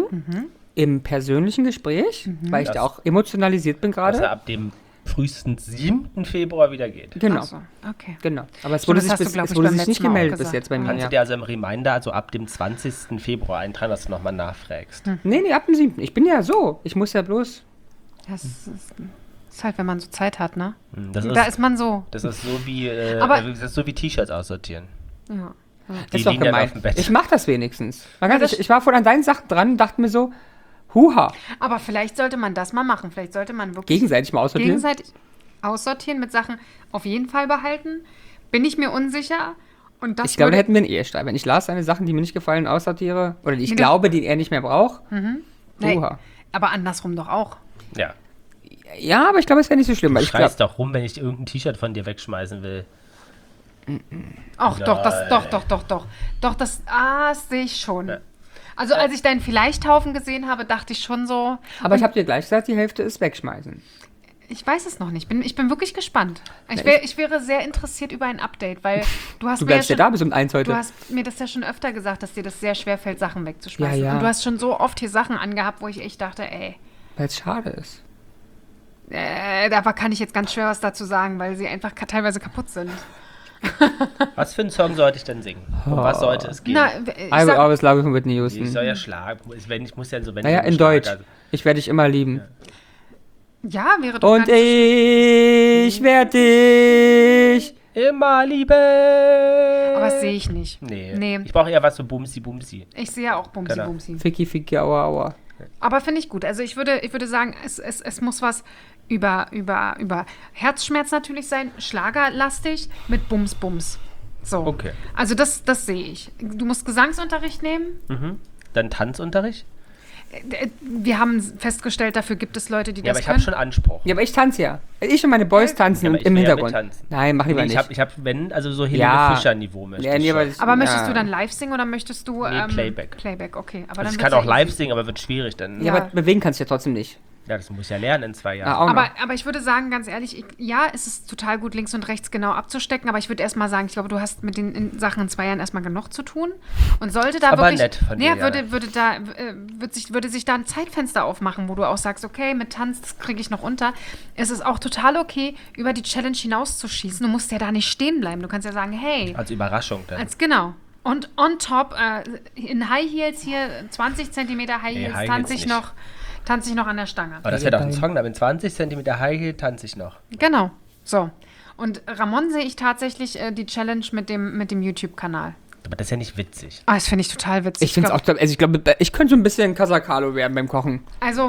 im persönlichen Gespräch, weil ich Das- da auch emotionalisiert bin Dass er gerade. ab dem frühestens 7. Februar wieder geht. Genau, Ach so, okay. genau. Aber es Stimmt, wurde das sich, hast du, bis, glaub es ich, wurde beim sich nicht letzten Mal auch gemeldet bis gesagt. jetzt bei mir. Kannst Ja. du dir also im Reminder, also ab dem 20. Februar eintragen, dass du nochmal nachfragst. Nee, ab dem 7. Ich bin ja so. Ich muss ja bloß... Das ist halt, wenn man so Zeit hat, ne? Das Da ist, ist man so. das ist so wie Aber- das ist so wie T-Shirts aussortieren. Ja. Die ist doch liegen dann gemein. auf dem Bett. Ich mach das wenigstens. Man kann, Ja, das- ich war vorhin an deinen Sachen dran und dachte mir so, huha, Aber vielleicht sollte man das mal machen. Vielleicht sollte man wirklich gegenseitig mal aussortieren. gegenseitig aussortieren, mit Sachen auf jeden Fall behalten. Bin ich mir unsicher. Und das Ich glaube, da würde- hätten wir einen Ehestreit. Wenn ich Lars seine Sachen, die mir nicht gefallen, aussortiere, oder die ich Nee, glaube, die er nicht mehr braucht, Nee, Oha. aber andersrum doch auch. Ja. Ja, aber ich glaube, es wäre nicht so schlimm. Weil Du ich glaub, schreist doch rum, wenn ich irgendein T-Shirt von dir wegschmeißen will. Ach, doch, Nein. das sehe ich schon. Ja. Also, als ich deinen Vielleichthaufen gesehen habe, dachte ich schon so, aber ich habe dir gleich gesagt, die Hälfte ist wegschmeißen. ich weiß es noch nicht. Ich bin wirklich gespannt. Ich wäre sehr interessiert über ein Update, weil du hast Du mir ja bleibst ja schon, da bis um 1 heute. du hast mir das ja schon öfter gesagt, dass dir das sehr schwer fällt, Sachen wegzuschmeißen. Ja, ja. Und du hast schon so oft hier Sachen angehabt, wo ich echt dachte, ey, Weil es schade ist. da kann ich jetzt ganz schwer was dazu sagen, weil sie einfach teilweise kaputt sind. Was für einen Song sollte ich denn singen? Um was sollte es gehen? Na, I will always love you von Whitney ich Houston. soll ja schlagen. Ich muss ja so, wenn Naja, ich in Schlager- Deutsch. Ich werde dich immer lieben. ja, wäre doch Und gar nicht ich werde dich. Immer liebe. so, aber das sehe ich nicht. Nee. Ich brauche eher was so Bumsi Bumsi. Ich sehe ja auch Bumsi Genau. Bumsi. Ficky, ficky, aua, aua. Aber finde ich gut. Also ich würde sagen, es muss was über Herzschmerz natürlich sein, schlagerlastig mit Bums Bums. So. Okay. Also das sehe ich. Du musst Gesangsunterricht nehmen. Dann Tanzunterricht? Wir haben festgestellt, dafür gibt es Leute, die Ja, aber das ich habe können. schon Anspruch. Ja, aber ich tanze ja. Ich und meine Boys tanzen Ja, aber und ich im will ja Hintergrund. mittanzen. Nein, mach lieber Nee, nicht. ich hab, wenn, also so Helene Ja. Fischer-Niveau möchte Ja, ich nee, schon. aber Aber möchtest ja. du dann live singen oder möchtest du Nee, Playback. Playback, okay. Aber Also dann ich wird's kann auch ja live easy. singen, aber wird schwierig dann. Ja, aber bewegen kannst du ja trotzdem nicht. Ja, das muss ich ja lernen in 2 Jahren. Ah, auch noch. Aber ich würde sagen, ganz ehrlich, ja, es ist total gut, links und rechts genau abzustecken, aber ich würde erstmal sagen, ich glaube, du hast mit den Sachen in 2 Jahren erstmal genug zu tun. Und sollte da Aber wirklich. nett von dir, Ja, Jana. würde sich da ein Zeitfenster aufmachen, wo du auch sagst, okay, mit Tanz, das kriege ich noch unter. Es ist auch total okay, über die Challenge hinauszuschießen. Du musst ja da nicht stehen bleiben. Du kannst ja sagen, hey, Als Überraschung dann. genau. Und on top, in High Heels hier, 20 Zentimeter High Heels, High tanze Heels ich nicht. noch an der Stange. Aber das wäre doch ein Song, da mit 20 cm High Heel tanze ich noch. Genau. So. Und Ramon sehe ich tatsächlich die Challenge mit dem YouTube-Kanal. Aber das ist ja nicht witzig. Ah, das finde ich total witzig. Ich finde es auch, also ich glaube, ich könnte so ein bisschen Casacalo werden beim Kochen. Also,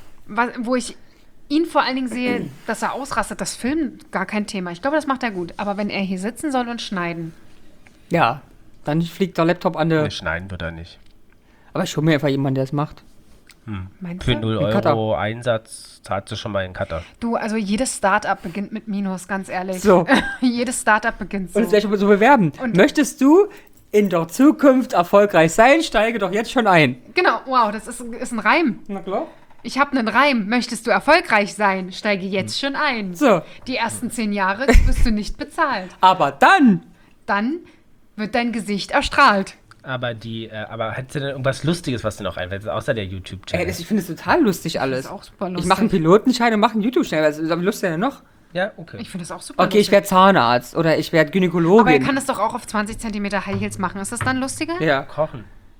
wo ich ihn vor allen Dingen sehe, dass er ausrastet, das Filmen, gar kein Thema. Ich glaube, das macht er gut. Aber wenn er hier sitzen soll und schneiden. Ja, dann fliegt der Laptop an der... Nee, schneiden wird er nicht. Aber ich hole mir einfach jemanden, der es macht. Meinst Für du? 0 Ein Cutter. Euro Einsatz zahlst du schon mal einen Cutter. Du, also jedes Startup beginnt mit Minus, ganz ehrlich. So. Jedes Startup beginnt so. Und es gleich so bewerben. Und- Möchtest du in der Zukunft erfolgreich sein? Steige doch jetzt schon ein. Genau, wow, das ist ein Reim. Na klar. Ich habe einen Reim. Möchtest du erfolgreich sein? Steige jetzt schon ein. So, Die ersten 10 Jahre wirst du nicht bezahlt. aber dann... Dann wird dein Gesicht erstrahlt. Aber hättest du denn irgendwas Lustiges, was dir noch einfällt, außer der YouTube-Channel? Ich finde es total lustig alles. Das ist auch super lustig. Ich mache einen Pilotenschein und mache einen YouTube-Channel. Was habe ich Lust denn noch? Ja, okay. Ich finde das auch super Okay, ich lustig. werde Zahnarzt oder ich werde Gynäkologin. Aber er kann es doch auch auf 20 cm High Heels machen. Ist das dann lustiger? Ja, Kochen.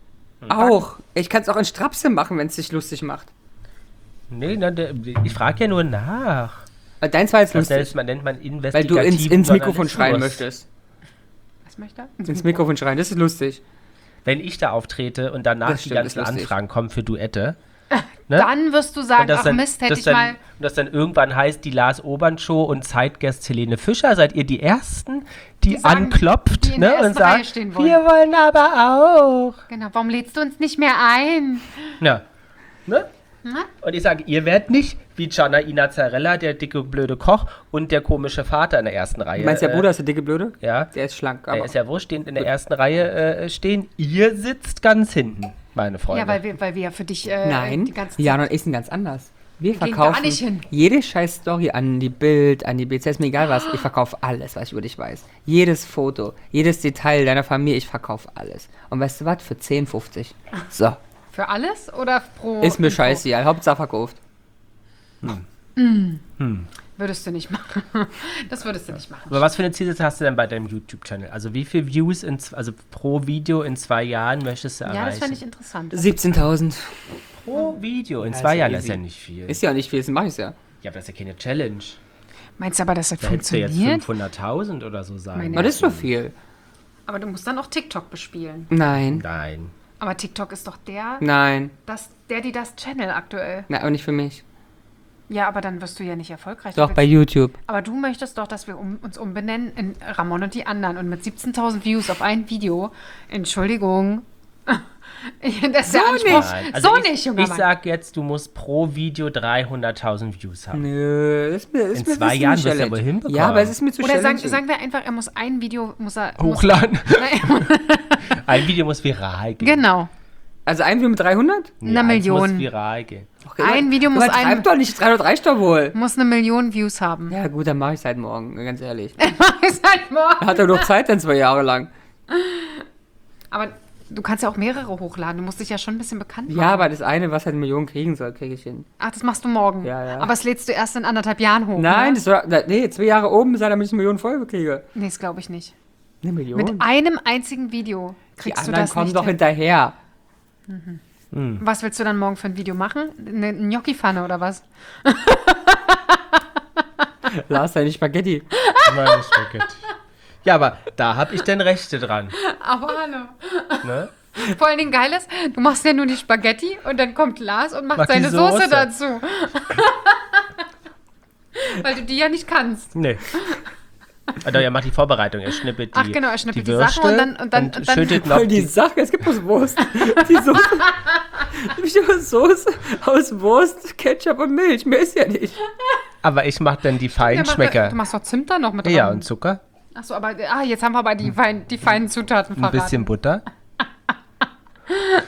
auch. Ich kann es auch in Strapse machen, wenn es dich lustig macht. Nee, ich frage ja nur nach. Deins war jetzt Das lustig, nennt man weil du investigativen ins Mikrofon Journalismus. schreien möchtest. Was möchte er? Ins Mikrofon schreien, das ist lustig. Wenn ich da auftrete und danach Das die stimmt, ganzen ist lustig. Anfragen kommen für Duette. Ne? Dann wirst du sagen, ach Mist, hätte das ich dann, mal... Und das dann irgendwann heißt, die Lars Obern Show und Zeitgast Helene Fischer, seid ihr die Ersten, die sagen, anklopft die in der ne, und ersten Reihe sagt, stehen wollen. wir wollen aber auch. Genau, warum lädst du uns nicht mehr ein? Ja. Ne? Na? Und ich sage, ihr werdet nicht wie Gianna Inazzarella, der dicke, blöde Koch und der komische Vater in der ersten Reihe. Du meinst, der Bruder ist der dicke Blöde? Ja. Der ist schlank, Der aber... ist ja wurscht, stehend in der ersten Reihe stehen. Ihr sitzt ganz hinten, meine Freunde. Ja, weil wir ja für dich Nein, die ganze Zeit... Jana und ich sind ganz anders. Wir gehen verkaufen gar nicht hin. jede scheiß Story an die Bild, an die BZ, ist mir egal was. Ich verkaufe alles, was ich über dich weiß. Jedes Foto, jedes Detail deiner Familie, ich verkaufe alles. Und weißt du was? Für 10,50. So, Für alles oder pro... ist mir Info? scheißegal. Hauptsache verkauft. Würdest du nicht machen. Das würdest du nicht machen. Aber was für eine Zielsetzung hast du denn bei deinem YouTube-Channel? Also wie viel Views also pro Video in 2 Jahren möchtest du erreichen? Ja, das fände ich interessant. 17.000. Pro Video in Ja, 2 ist ja Jahren, das ist easy. ja nicht viel. Ist ja nicht viel, das mache ich ja. Ja, aber das ist ja keine Challenge. Meinst du aber, dass das Da hättest du jetzt funktioniert? 500.000 oder so sagen. Meine- Aber das ist doch viel. Aber du musst dann auch TikTok bespielen. Nein, Nein. Aber TikTok ist doch nein, das Channel aktuell. nein, aber nicht für mich. Ja, aber dann wirst du ja nicht erfolgreich. Doch, Du bei willst- YouTube. Aber du möchtest doch, dass wir uns umbenennen in Ramon und die anderen. Und mit 17.000 Views auf ein Video. Entschuldigung. Das ist der Anspruch. Nein. So nicht, junger Ich Mann. sag jetzt, du musst pro Video 300.000 Views haben. Nö, ist mir In ist 2 mir Jahren zu wirst du challenge. aber hinbekommen. Ja, aber es ist mir zu Oder challenging. sagen wir einfach, er muss ein Video Hochladen. Nein, Ein Video muss viral gehen. genau. Also ein Video mit 300? Eine eins Million. muss viral gehen. Ein Video muss Übertreib doch nicht, 300 reicht doch wohl. Muss 1 Million Views haben. Ja gut, dann mache ich es halt morgen, ganz ehrlich. Ist halt morgen. Hat er doch Zeit dann 2 Jahre lang. Aber du kannst ja auch mehrere hochladen. Du musst dich ja schon ein bisschen bekannt machen. Ja, aber das eine, was halt 1 Million kriegen soll, kriege ich hin. Ach, das machst du morgen. Ja, ja. Aber das lädst du erst in 1,5 Jahren hoch. Nein, ne? das soll, nee, 2 Jahre oben sein, damit ich 1 Million voll kriege. Nee, das glaube ich nicht. 1 Million? Mit einem einzigen Video Die kriegst du anderen das kommen nicht doch hin. hinterher. Was willst du dann morgen für ein Video machen? Eine Gnocchi-Pfanne oder was? Lars, deine Spaghetti. Meine Spaghetti. Ja, aber da habe ich denn Rechte dran. Aber hallo. Ne? Vor allen Dingen geil ist, du machst ja nur die Spaghetti und dann kommt Lars und macht Macht die seine Soße Soße. dazu. Weil du die ja nicht kannst. Nee. Also er macht die Vorbereitung, er schnippelt die Ach genau, er schnippelt die Würste Sachen und dann schüttet noch Voll die Sache, es gibt bloß Wurst. Die Soße. Nämlich nur Soße aus Wurst, Ketchup und Milch. Mehr ist ja nicht. aber ich mache dann die Ja, du Feinschmecker. machst doch Zimt da noch mit dran. Ja, und Zucker, Achso, aber jetzt haben wir aber die feinen Zutaten ein verraten. bisschen Butter.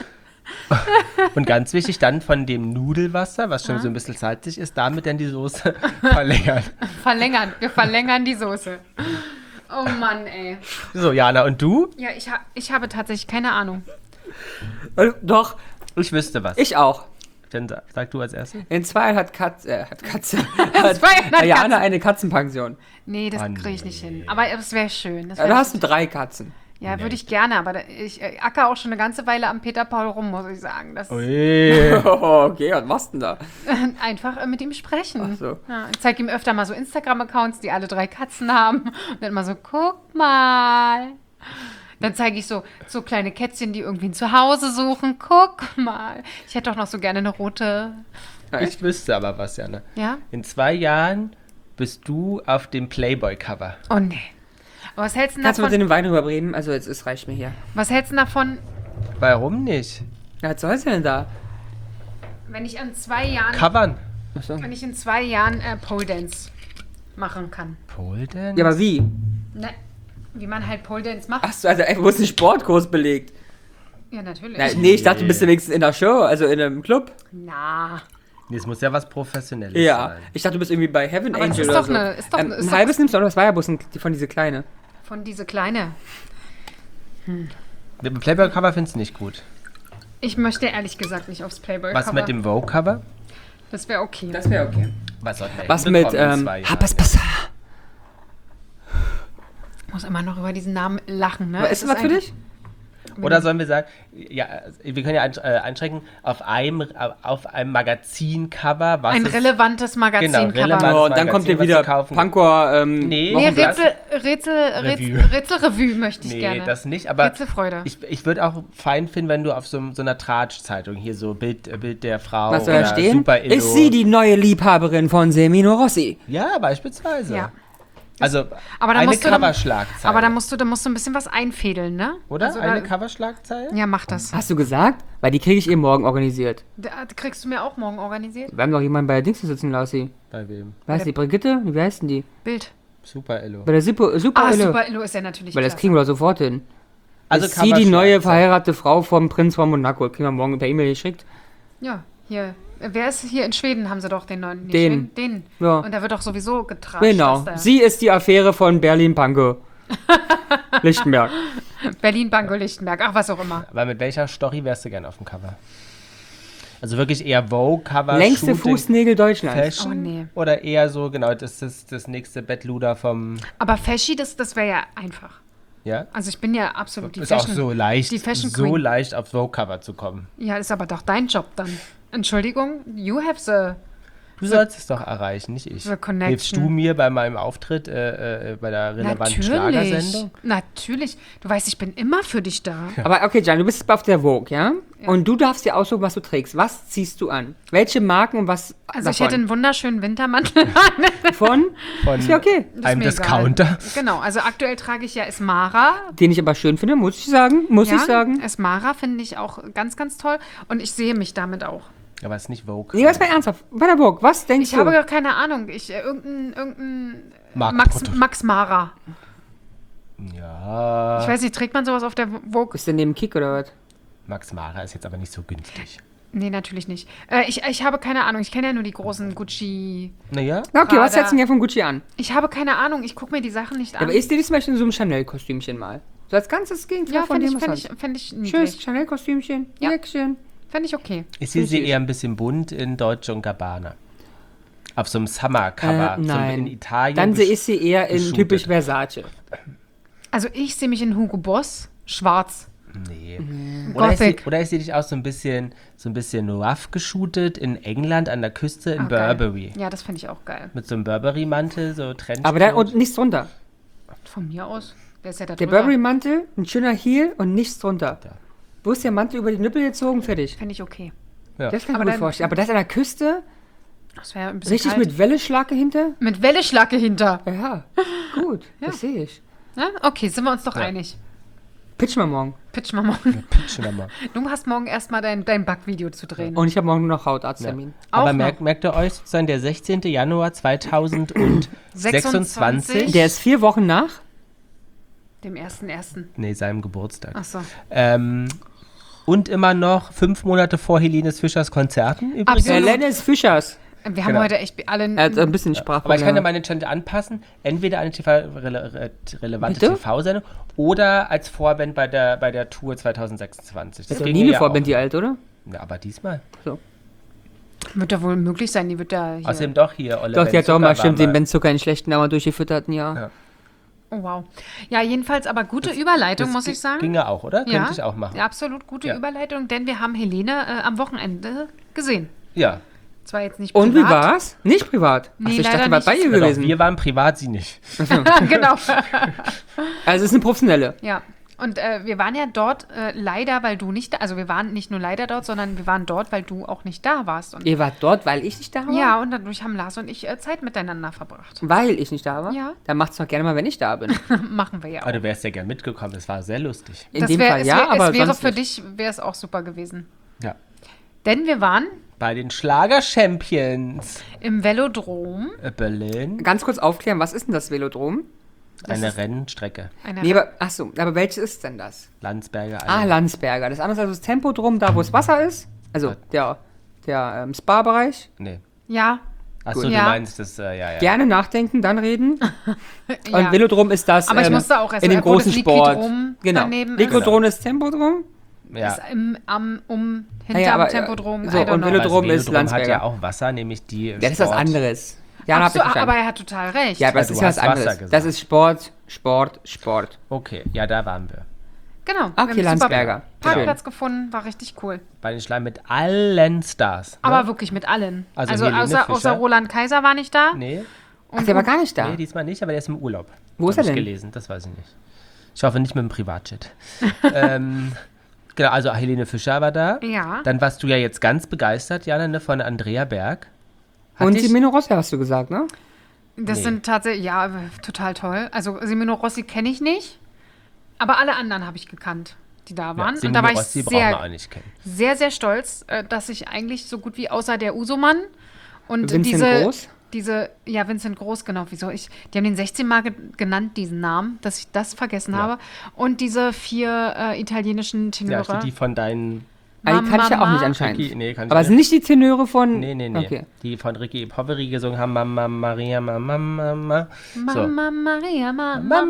Und ganz wichtig, dann von dem Nudelwasser, was schon so ein bisschen salzig ist, damit dann die Soße verlängern. Wir verlängern die Soße. Oh Mann, ey. So, Jana, und du? Ja, ich habe tatsächlich keine Ahnung. Doch, Ich wüsste was. ich auch. Dann sag du als erstes. In 2 hat Katze. Zweien hat Jana Katzen. eine Katzenpension. Nee, das Oh, kriege ich nicht nee. hin. Aber es wäre schön. Das Da wär hast du 3 Katzen. ja, würde ich gerne, aber ich acker auch schon eine ganze Weile am Peter Paul rum, muss ich sagen. Das Ui. Oh, okay, was machst du denn da? einfach mit ihm sprechen. Ach so. Ja, ich zeige ihm öfter mal so Instagram-Accounts, die alle 3 Katzen haben. Und dann immer so, guck mal. Dann zeige ich so kleine Kätzchen, die irgendwie ein Zuhause suchen. Guck mal. Ich hätte doch noch so gerne eine rote. Ich wüsste aber was, Jana. Ja? In 2 Jahren bist du auf dem Playboy-Cover. Oh nee. Aber was hältst du Kannst du mit davon? den Wein rüberbringen? Also, es reicht mir hier. Was hältst du davon, Warum nicht? Ja, was soll's denn da? wenn ich in 2 Jahren, Covern. Achso. wenn ich in 2 Jahren Pole Dance machen kann? Pole Dance? Ja, aber wie? Ne, wie man halt Pole Dance macht? Achso, also, wo ist ein Sportkurs belegt? Ja, natürlich. Na, nee, ich dachte, du bist wenigstens in der Show, also in einem Club. Na. Nee, es muss ja was Professionelles Ja, sein. ich dachte, du bist irgendwie bei Heaven Aber das Angel ist oder doch so. eine- ist doch- ist ein doch- halbes nimmst du, oder? Das war ja bloß von diese kleine. Von diese kleine. Playboy-Cover findest du nicht gut. Ich möchte ehrlich gesagt nicht aufs Playboy. Was mit dem Vogue-Cover? Das wäre okay. Das wäre okay. Was sollten wir Was mit, hinbekommen in 2 Jahren? Habas Passar. Ich muss immer noch über diesen Namen lachen, ne? Ist das was für dich? Oder sollen wir sagen, ja, wir können ja einschränken, auf einem Magazin-Cover, was Ein ist- relevantes Magazin-Cover. relevant. Oh, und dann Magazin, kommt hier was wieder zu kaufen. Pankow. Nee, Nee, das- Revue. Rätselrevue möchte ich Nee, gerne. das nicht, aber Rätselfreude. ich würde auch fein finden, wenn du auf so einer Tratsch-Zeitung hier so Bild der Frau Was soll da oder stehen? Super Illo. Ist sie die neue Liebhaberin von Semino Rossi? Ja, beispielsweise. Ja. Also Aber da eine musst du dann- Coverschlagzeile. Aber da musst du ein bisschen was einfädeln, ne? Oder? Also Eine da, Coverschlagzeile? ja, mach das. Hast du gesagt? Weil die kriege ich eben morgen organisiert. Da kriegst du mir auch morgen organisiert. Wir haben doch jemanden bei der Dings sitzen, Lassi. Bei wem? Wer heißt die? Brigitte? Wie heißt denn die? Bild. Super Illo. Bei der Super Illo. Super Illo ist ja natürlich Weil das klasse. kriegen wir doch sofort hin. Also Ist sie die neue Coverschlagzeile. verheiratete Frau vom Prinz von Monaco? Kriegen wir morgen per E-Mail geschickt. Ja, hier. Wer ist hier in Schweden? Haben sie doch den neuen. Den. Schweden? Den. Ja. Und da wird doch sowieso getratscht. Genau. dass da- Sie ist die Affäre von Berlin-Pankow. Lichtenberg. Berlin, Bango, Lichtenberg. Ach, was auch immer. Aber mit welcher Story wärst du gern auf dem Cover? Also wirklich eher Vogue-Cover, Längste Shooting, Fußnägel Deutschlands. Fashion? Oh, nee. Oder eher so, genau, das ist das nächste Bettluder vom, Aber Feschi, das wäre ja einfach. ja? Also ich bin ja absolut die Ist auch Fashion. so leicht, die Fashion so Queen. leicht auf Vogue-Cover zu kommen. Ja, ist aber doch dein Job dann. Entschuldigung, you have the... Du sollst es doch erreichen, nicht ich. The connection. Hilfst du mir bei meinem Auftritt bei der relevanten Schlagersendung? Natürlich. Du weißt, ich bin immer für dich da. Aber okay, Jan, du bist jetzt auf der Vogue, ja? Und du darfst dir aussuchen, was du trägst. Was ziehst du an? Welche Marken und was Also ich davon? hätte einen wunderschönen Wintermantel. Von? Von Ist ja okay. Ist einem mir Discounter? Egal. Genau, also aktuell trage ich ja Esmara. Den ich aber schön finde, muss ich sagen. Muss ich sagen. Esmara finde ich auch ganz, ganz toll. Und ich sehe mich damit auch. Aber es ist nicht Vogue. Nee, was mal ernsthaft. Bei der Vogue, was denkst Ich du? habe gar keine Ahnung. Irgendein Markenprodukt. Max Mara. Ja. Ich weiß nicht, trägt man sowas auf der Vogue? Ist der neben Kick oder was? Max Mara ist jetzt aber nicht so günstig. Nee, natürlich nicht. Ich habe keine Ahnung. Ich kenne ja nur die großen Gucci. Naja. Okay, was Prada. setzt denn hier von Gucci an? Ich habe keine Ahnung. Ich gucke mir die Sachen nicht Ja, an. aber ist dir das zum Beispiel in so einem Chanel-Kostümchen mal? So als ganzes Gegenteil ja, von fände dem, ich, was fänd hast. ich, fänd ich Schönes niedlich. Chanel-Kostümchen, Ja. Jäckchen. Fände ich okay. Ich sehe sie eher ein bisschen bunt in Deutsche und Gabbana. Auf so einem Summer-Cover. Nein. So in Italien. Dann sehe ich sie eher in geshootet. typisch Versace. Also ich sehe mich in Hugo Boss. Schwarz. Nee. Gothic. Oder ich sehe dich auch so ein bisschen rough geshootet in England an der Küste in Ah, geil. Burberry. Ja, das finde ich auch geil. Mit so einem Burberry-Mantel, so Trenchcoat. Aber da und nichts drunter. Von mir aus. Der ist ja da Der drüber. Burberry-Mantel, ein schöner Heel und nichts drunter. Ja. Wo ist der Mantel über die Nippel gezogen? Fertig. Fände ich okay. Ja. Das kann ich Aber mir dann- gut vorstellen. Aber das an der Küste, Das wäre ein bisschen richtig kalt. mit Welleschlacke hinter? Mit Welleschlacke hinter. Ja, gut, das sehe ich. Ja? Okay, sind wir uns doch einig. Pitch mal morgen. Pitch mal morgen. Pitchen wir mal. Du hast morgen erstmal dein Backvideo zu drehen. Und ich habe morgen nur noch Hautarzttermin. Auch Aber noch. merkt ihr euch sozusagen der 16. Januar 2026? Der ist 4 Wochen nach. Dem 1.1. Nee, seinem Geburtstag. Achso. und immer noch 5 Monate vor Helenes Fischers Konzerten übrigens. Absolut. Lennis Fischers. Wir haben Genau. heute echt alle... Er hat ein bisschen Sprache. Aber ich kann ja meine Challenge anpassen, entweder eine relevante Bitte? TV-Sendung oder als Vorband bei der Tour 2026. Das ist doch ging nie eine ja Vorband, auch. die alt, oder? Ja, aber diesmal. So. Wird ja wohl möglich sein, die wird da hier... Außerdem doch hier, Olle Doch, Ben die hat doch Zucker mal war stimmt den Ben Zucker in schlechten Dauer durchgefüttert, ja. Ja. Oh, wow. Ja, jedenfalls aber gute Überleitung, Das muss ich sagen. Ginge auch, oder? Ja, Könnte ich auch machen. Ja, absolut gute Ja. Überleitung, denn wir haben Helene am Wochenende gesehen. Ja. Zwar jetzt nicht Und wie privat. war's? Nicht privat. Nee, Achso, ich leider dachte, war nicht. bei ihr Ja, doch, gewesen. wir waren privat, sie nicht. Genau. Also es ist eine professionelle. Ja. Und wir waren ja dort leider, weil du nicht da, also wir waren nicht nur leider dort, sondern wir waren dort, weil du auch nicht da warst. Und, Ihr wart dort, weil ich nicht da war? ja, und dadurch haben Lars und ich Zeit miteinander verbracht. Weil ich nicht da war? Ja. Dann macht's doch gerne mal, wenn ich da bin. Machen wir ja auch. Aber du wärst ja gern mitgekommen, das war sehr lustig. In dem Fall ja, es aber wäre sonst für nicht. dich, wäre es auch super gewesen. Ja. Denn wir waren Bei den Schlager-Champions im Velodrom. Berlin, Ganz kurz aufklären, was ist denn das Velodrom? eine Rennstrecke. Nee, aber welches ist denn das? Landsberger Ah, Allee. Landsberger. Das andere ist also das Tempodrom, da wo es Wasser ist. Also der Spa-Bereich. Nee. Ja. Achso, Gut. du Ja. meinst das, ja. Gerne nachdenken, dann reden. ja. Und Velodrom ist das Aber ich musste auch erst in dem wo das großen Sport. Liquidrom Genau. daneben ist. Liquidrom ist Tempodrom. Ja. Ist hinterm aber, Tempodrom. so, I don't und know. Velodrom Aber das ist Velodrom hat Landsberger. ja auch Wasser, nämlich die Ja, das ist was anderes. Ja, Ach hab so, ich verstanden. aber er hat total recht. Ja, aber das Ja, ist du ja was hast Wasser anderes. gesagt. Das ist Sport. Okay, ja, da waren wir. Genau. Okay, wir haben einen Landsberger. super Parkplatz gefunden, war richtig cool. Bei den Schleim mit allen Stars. Ne? Aber wirklich mit allen. Also Also, Helene außer Fischer? Roland Kaiser war nicht da. Nee, Ach, der war gar nicht da. nee, diesmal nicht, aber der ist im Urlaub. Wo ist Hab er ich denn? gelesen, das weiß ich nicht. Ich hoffe nicht mit dem Privatjet. Genau, also Helene Fischer war da. Ja. Dann warst du ja jetzt ganz begeistert, Jana, ne, von Andrea Berg. Und dich- Semino Rossi hast du gesagt, ne? Das Nee. sind tatsächlich, ja, total toll. Also Semino Rossi kenne ich nicht, aber alle anderen habe ich gekannt, die da waren. Ja, und da war ich Rossi braucht man auch sehr, nicht kennen. sehr, sehr stolz, dass ich eigentlich so gut wie außer der Usomann und Vincent Groß? Ja, Vincent Groß, genau. Die haben den 16 Mal genannt, diesen Namen, dass ich das vergessen habe. Und diese 4 italienischen Ja, Tenöre. die von deinen... Ah, die kann ich ja auch Mama. nicht anscheinend. Ricky, nee, kann ich Aber nicht. sind nicht die Tenöre von... Nee. Okay. Die von Ricky Poveri gesungen haben, Mama Maria, Mama. So. Mama Maria, Mama.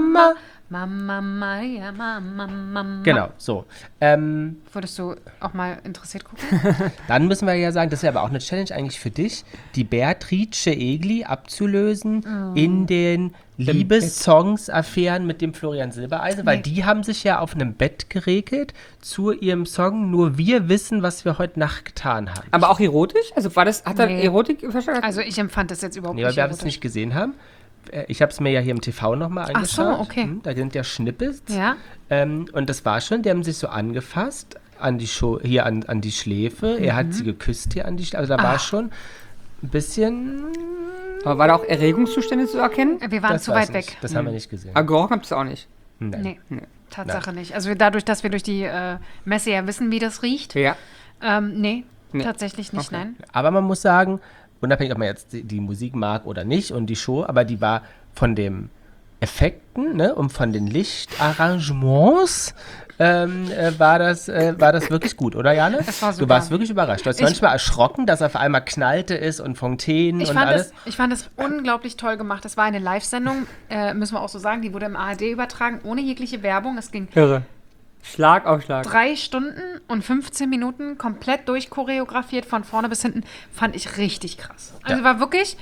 Mama Maria, Mama. Genau, so. Würdest du auch mal interessiert gucken? Dann müssen wir ja sagen, das ist ja aber auch eine Challenge eigentlich für dich, die Beatrice Egli abzulösen in den Liebessongs-Affären mit dem Florian Silbereisen, weil Nee. die haben sich ja auf einem Bett geregelt zu ihrem Song Nur wir wissen, was wir heute Nacht getan haben. Aber auch erotisch? Also hat er Nee. Erotik verstanden? Also ich empfand das jetzt überhaupt Nee, weil nicht wir es erotisch. nicht gesehen haben. Ich habe es mir ja hier im TV nochmal Ach so, angeschaut. okay. Da sind ja Snippets. Ja. Und das war schon, die haben sich so angefasst an die an die Schläfe. Er hat sie geküsst hier an die Schläfe. Also da war schon ein bisschen... Aber war da auch Erregungszustände zu erkennen? Wir waren das zu weiß weit ich nicht. weg. Das haben wir nicht gesehen. Agor habt ihr auch nicht. Nein. Nee, Tatsache nicht. Also dadurch, dass wir durch die Messe ja wissen, wie das riecht. Ja. Nee, Nee. tatsächlich nicht, Okay. nein. Aber man muss sagen, unabhängig, ob man jetzt die Musik mag oder nicht und die Show, aber die war von den Effekten, ne, und von den Lichtarrangements war das wirklich gut, oder Jane? Es war Du super. warst wirklich überrascht. Du hast manchmal erschrocken, dass auf einmal knallte ist und Fontänen Ich und fand, alles. ich fand es unglaublich toll gemacht. Das war eine Live-Sendung, müssen wir auch so sagen. Die wurde im ARD übertragen, ohne jegliche Werbung. Es ging Irre. Schlag auf Schlag. 3 Stunden und 15 Minuten komplett durchchoreografiert von vorne bis hinten. Fand ich richtig krass. Also Ja. war wirklich,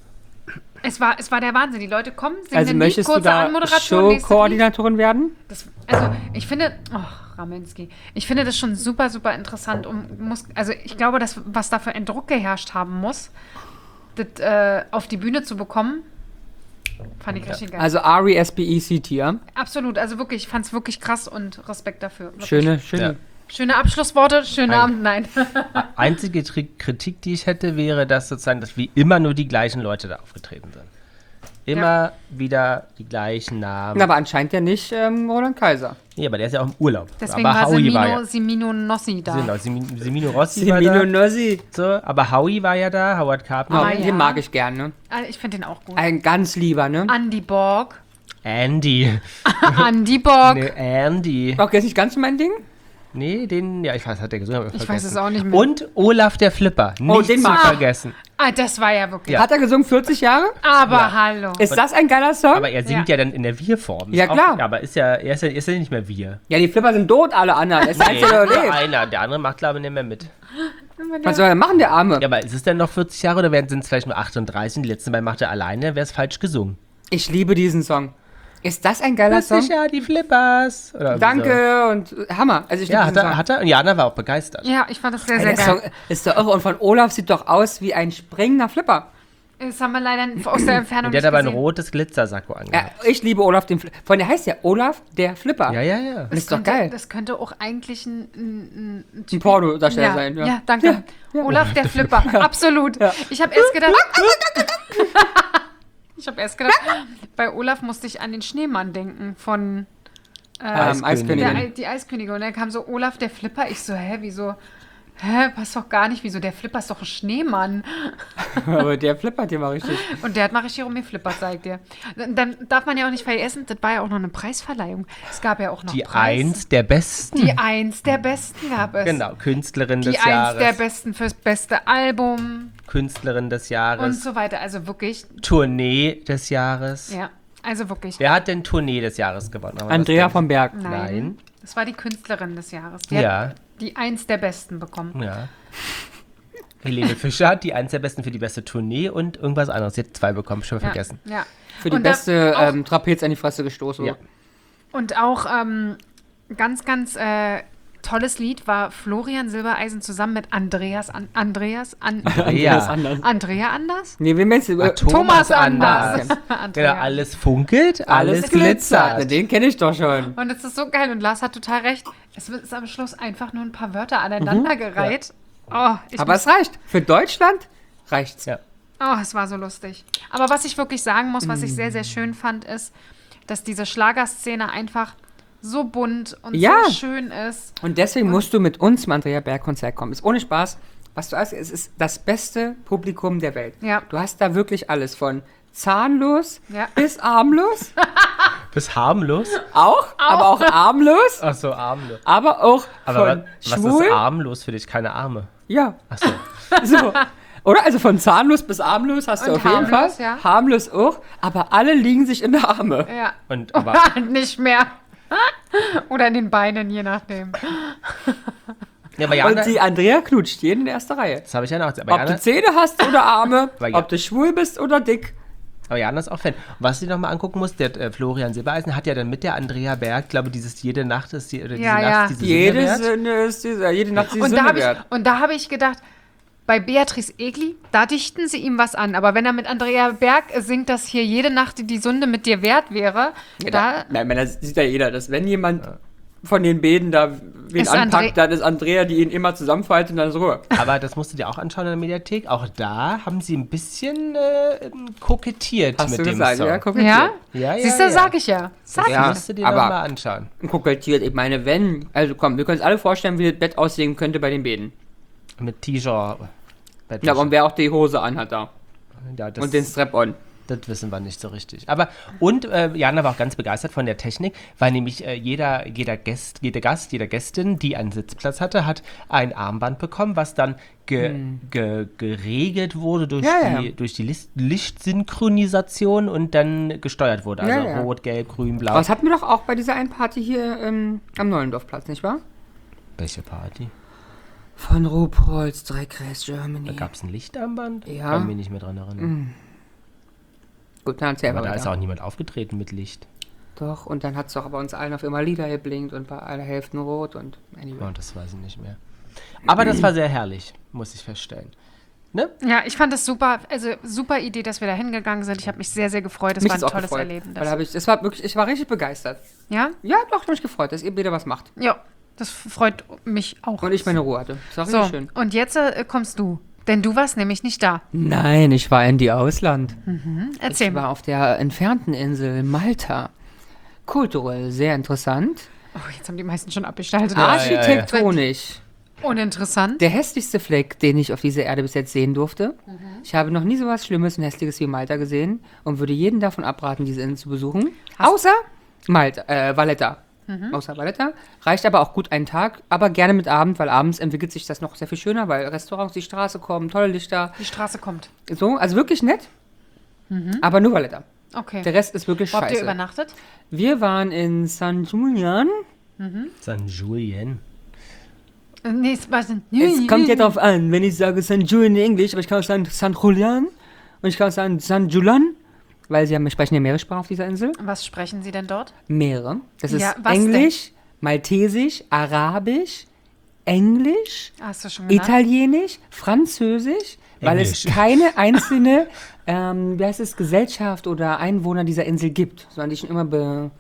es war der Wahnsinn. Die Leute kommen, singen Also ein Lied, möchtest du kurze da Anmoderation, nächstes Lied. Show-Koordinatorin werden? Also ich finde, Raminski, ich finde das schon super, super interessant. Also ich glaube, dass was da für ein Druck geherrscht haben muss, das auf die Bühne zu bekommen, fand ich richtig geil. Also R-E-S-B-E-C-T, ja? Absolut, also wirklich, ich fand es wirklich krass und Respekt dafür. Wirklich. Schöne. Ja. Schöne Abschlussworte, schönen Ein- Abend, nein. Einzige Kritik, die ich hätte, wäre, dass sozusagen, dass wie immer nur die gleichen Leute da aufgetreten sind. Immer wieder die gleichen Namen. Na, aber anscheinend ja nicht Roland Kaiser. Nee, aber der ist ja auch im Urlaub. Deswegen aber war Howie war ja. Semino Nossi da. Genau, Semino Rossi war Semino da. Nossi. So, aber Howie war ja da, Howard Carpenter. Ah, Den ja. mag ich gern, ne? Ich finde den auch gut. Ein ganz lieber, ne? Andy Borg. Andy. Andy Borg. Nee, Andy. Okay, ist nicht ganz so mein Ding. Nee, ich weiß, hat der gesungen, aber Ich vergessen. weiß es auch nicht mehr. Und Olaf der Flipper, nicht den zu mag ich. vergessen. Ah, das war ja wirklich. Ja. Hat er gesungen 40 Jahre? Aber hallo. Ist das ein geiler Song? Aber er singt ja dann in der Wir-Form. Ja, Ist auch- klar. Aber er ist ja nicht mehr Wir. Ja, die Flipper sind tot, alle anderen. Es ist Nee, einzige nur Leben. einer, der andere macht, glaube ich, nicht mehr mit. Was soll er machen, der Arme? Ja, aber ist es denn noch 40 Jahre oder sind es vielleicht nur 38? Die letzten beiden macht er alleine, wäre es falsch gesungen. Ich liebe diesen Song. Ist das ein geiler Song? Lustig, ja, die Flippers. Oder Danke und Hammer. Also ich So. Ja, liebe diesen Song. hat er. Und Jana war auch begeistert. Ja, ich fand das sehr, Ey, sehr der geil. Song ist doch irre. Und von Olaf sieht doch aus wie ein springender Flipper. Das haben wir leider aus der Entfernung Und der nicht hat aber ein gesehen. rotes Glitzersacko Ja, angehabt. ich liebe Olaf den Flipper. Von der heißt ja Olaf der Flipper. Ja. Das ist doch geil. Das könnte auch eigentlich ein Ein Pornodarsteller ja, sein. Ja, danke. Olaf der Flipper, absolut. Ich habe erst gedacht... bei Olaf musste ich an den Schneemann denken von Eiskönigin. die Eiskönigin. Und dann kam so Olaf der Flipper. Ich so, wieso? Passt doch gar nicht. Wieso? Der Flipper ist doch ein Schneemann. Aber der flippert hier mal richtig. Und der hat mal richtig rumgeflippert, sagt ihr. Dann darf man ja auch nicht vergessen, das war ja auch noch eine Preisverleihung. Es gab ja auch noch Die Preise. 1 der Besten. Die 1 der Besten gab es. Genau, Künstlerin Die des 1 Jahres. der Besten fürs beste Album Künstlerin des und Jahres. so weiter. Also wirklich, Tournee des Jahres. ja, also wirklich. Wer hat denn Tournee des Jahres gewonnen? Haben wir Andrea das vom Berg. Nein. Das war die Künstlerin des Jahres. Die hat Ja, die 1 der Besten bekommen. ja. Helene Fischer hat die 1 der Besten für die beste Tournee und irgendwas anderes. Sie hat 2 bekommen, schon Ja, vergessen. ja. Für die Und da beste auch- Trapez an die Fresse gestoßen. Ja. Und auch ganz, ganz tolles Lied war Florian Silbereisen zusammen mit Andrea Andreas Anders. Anders? Nee, wie meinst du? Thomas Anders. Genau, Andrea. alles funkelt, alles Alles glitzert. glitzert. Den kenne ich doch schon. Und es ist so geil und Lars hat total recht. Es ist am Schluss einfach nur ein paar Wörter aneinandergereiht. Oh, Aber es reicht. Für Deutschland reicht's. Ja. es war so lustig. Aber was ich wirklich sagen muss, was ich sehr, sehr schön fand, ist, dass diese Schlagerszene einfach so bunt und Ja. so schön ist. Und deswegen musst du mit uns zum Andrea Berg Konzert kommen. Ist ohne Spaß. Was du hast, es ist das beste Publikum der Welt. Ja. Du hast da wirklich alles von zahnlos Ja. bis armlos. Bist harmlos? Aber auch armlos. Ach so, armlos. Aber auch Aber von was schwul. ist armlos für dich? Keine Arme. Ja. Ach so. So. Oder? Also von zahnlos bis armlos hast du Und auf jeden Fall. harmlos, ja. Harmlos auch. Aber alle liegen sich in der Arme. Ja. Und aber Nicht mehr. Oder in den Beinen, je nachdem. ja, aber Und Jana, die Andrea knutscht jeden in der ersten Reihe. das habe ich ja noch. Aber Ob Jana, du Zähne hast oder Arme, Aber ja. ob du schwul bist oder dick. aber Jana ist auch Fan. Was du dir nochmal angucken musst, der Florian Silbereisen hat ja dann mit der Andrea Berg, glaube ich, dieses Jede Nacht ist die, oder diese Ja, Nacht ja. ist diese Jede Sünde wert. Sünde ist diese, jede Nacht ist die Und Sünde da, wert. habe ich gedacht, bei Beatrice Egli, da dichten sie ihm was an. Aber wenn er mit Andrea Berg singt, dass hier jede Nacht die Sünde mit dir wert wäre, da Nein, das sieht ja jeder, dass wenn jemand von den beiden da wen Ist anpackt, dann ist Andrea, die ihn immer zusammenfaltet und dann ist Ruhe. Aber das musst du dir auch anschauen in der Mediathek. Auch da haben sie ein bisschen kokettiert Hast mit du dem gesagt, Song. ja, kokettiert. ja? Ja, ja, Siehst du, ja. sag ich ja. Sag Ja. ich. Musst du dir aber- nochmal anschauen. Kokettiert, ich meine, also komm, wir können uns alle vorstellen, wie das Bett aussehen könnte bei den beiden. Mit T-Shirt. Ja, und wer auch die Hose anhat da. Ja, das, Und den Strap-on. das wissen wir nicht so richtig. Aber, und Jana war auch ganz begeistert von der Technik, weil nämlich jeder Gästin, die einen Sitzplatz hatte, hat ein Armband bekommen, was dann geregelt wurde durch Ja, ja. durch die Lichtsynchronisation und dann gesteuert wurde. Also Ja, ja. rot, gelb, grün, blau. Aber das hatten wir doch auch bei dieser einen Party hier am Neulendorfplatz, nicht wahr? Welche Party? Von RuPaul's Drag Race Germany. Da gab es ein Lichtarmband? Ja. Kann mich nicht mehr dran erinnern. Gut, dann erzähl Aber mal da ist weiter. auch niemand aufgetreten mit Licht. Doch, und dann hat es doch bei uns allen auf immer Lieder geblinkt und bei aller Hälften rot und anyway. Oh, das weiß ich nicht mehr. Aber das war sehr herrlich, muss ich feststellen. Ne? Ja, ich fand es super, also super Idee, dass wir da hingegangen sind. Ich habe mich sehr, sehr gefreut. Es Mich war hat's ein auch tolles gefreut, Erlebnis. Weil ich war richtig begeistert. Ja? Ja, doch, ich hab mich gefreut, dass ihr wieder was macht. Ja, das freut mich auch. Und ich meine Ruhe hatte. Das war so, richtig schön. und jetzt kommst du. Denn du warst nämlich nicht da. Nein, ich war in die Ausland. Erzähl Ich mal. war auf der entfernten Insel Malta. Kulturell sehr interessant. Oh, jetzt haben die meisten schon abgeschaltet. Architektonisch. Uninteressant. Der hässlichste Fleck, den ich auf dieser Erde bis jetzt sehen durfte. Ich habe noch nie so was Schlimmes und Hässliches wie Malta gesehen und würde jeden davon abraten, diese Insel zu besuchen. Außer Malta, Valletta. außer Valletta. Reicht aber auch gut einen Tag, aber gerne mit Abend, weil abends entwickelt sich das noch sehr viel schöner, weil Restaurants, die Straße kommen, tolle Lichter. Die Straße kommt. So, also wirklich nett, aber nur Valletta. Okay. Der Rest ist wirklich Wo habt ihr scheiße. übernachtet? Wir waren in San Julian. San Julien. Nee, Es kommt ja drauf an, wenn ich sage San Julian in Englisch, aber ich kann auch sagen San Julian und ich kann auch sagen San Julian, weil wir sprechen ja mehrere Sprachen auf dieser Insel. Was sprechen Sie denn dort? Mehrere. Das ist Ja, was Englisch, Maltesisch, Arabisch, Englisch, Hast du schon genannt? Italienisch, Französisch, weil es Englisch. keine einzelne wie heißt es, Gesellschaft oder Einwohner dieser Insel gibt, sondern die schon immer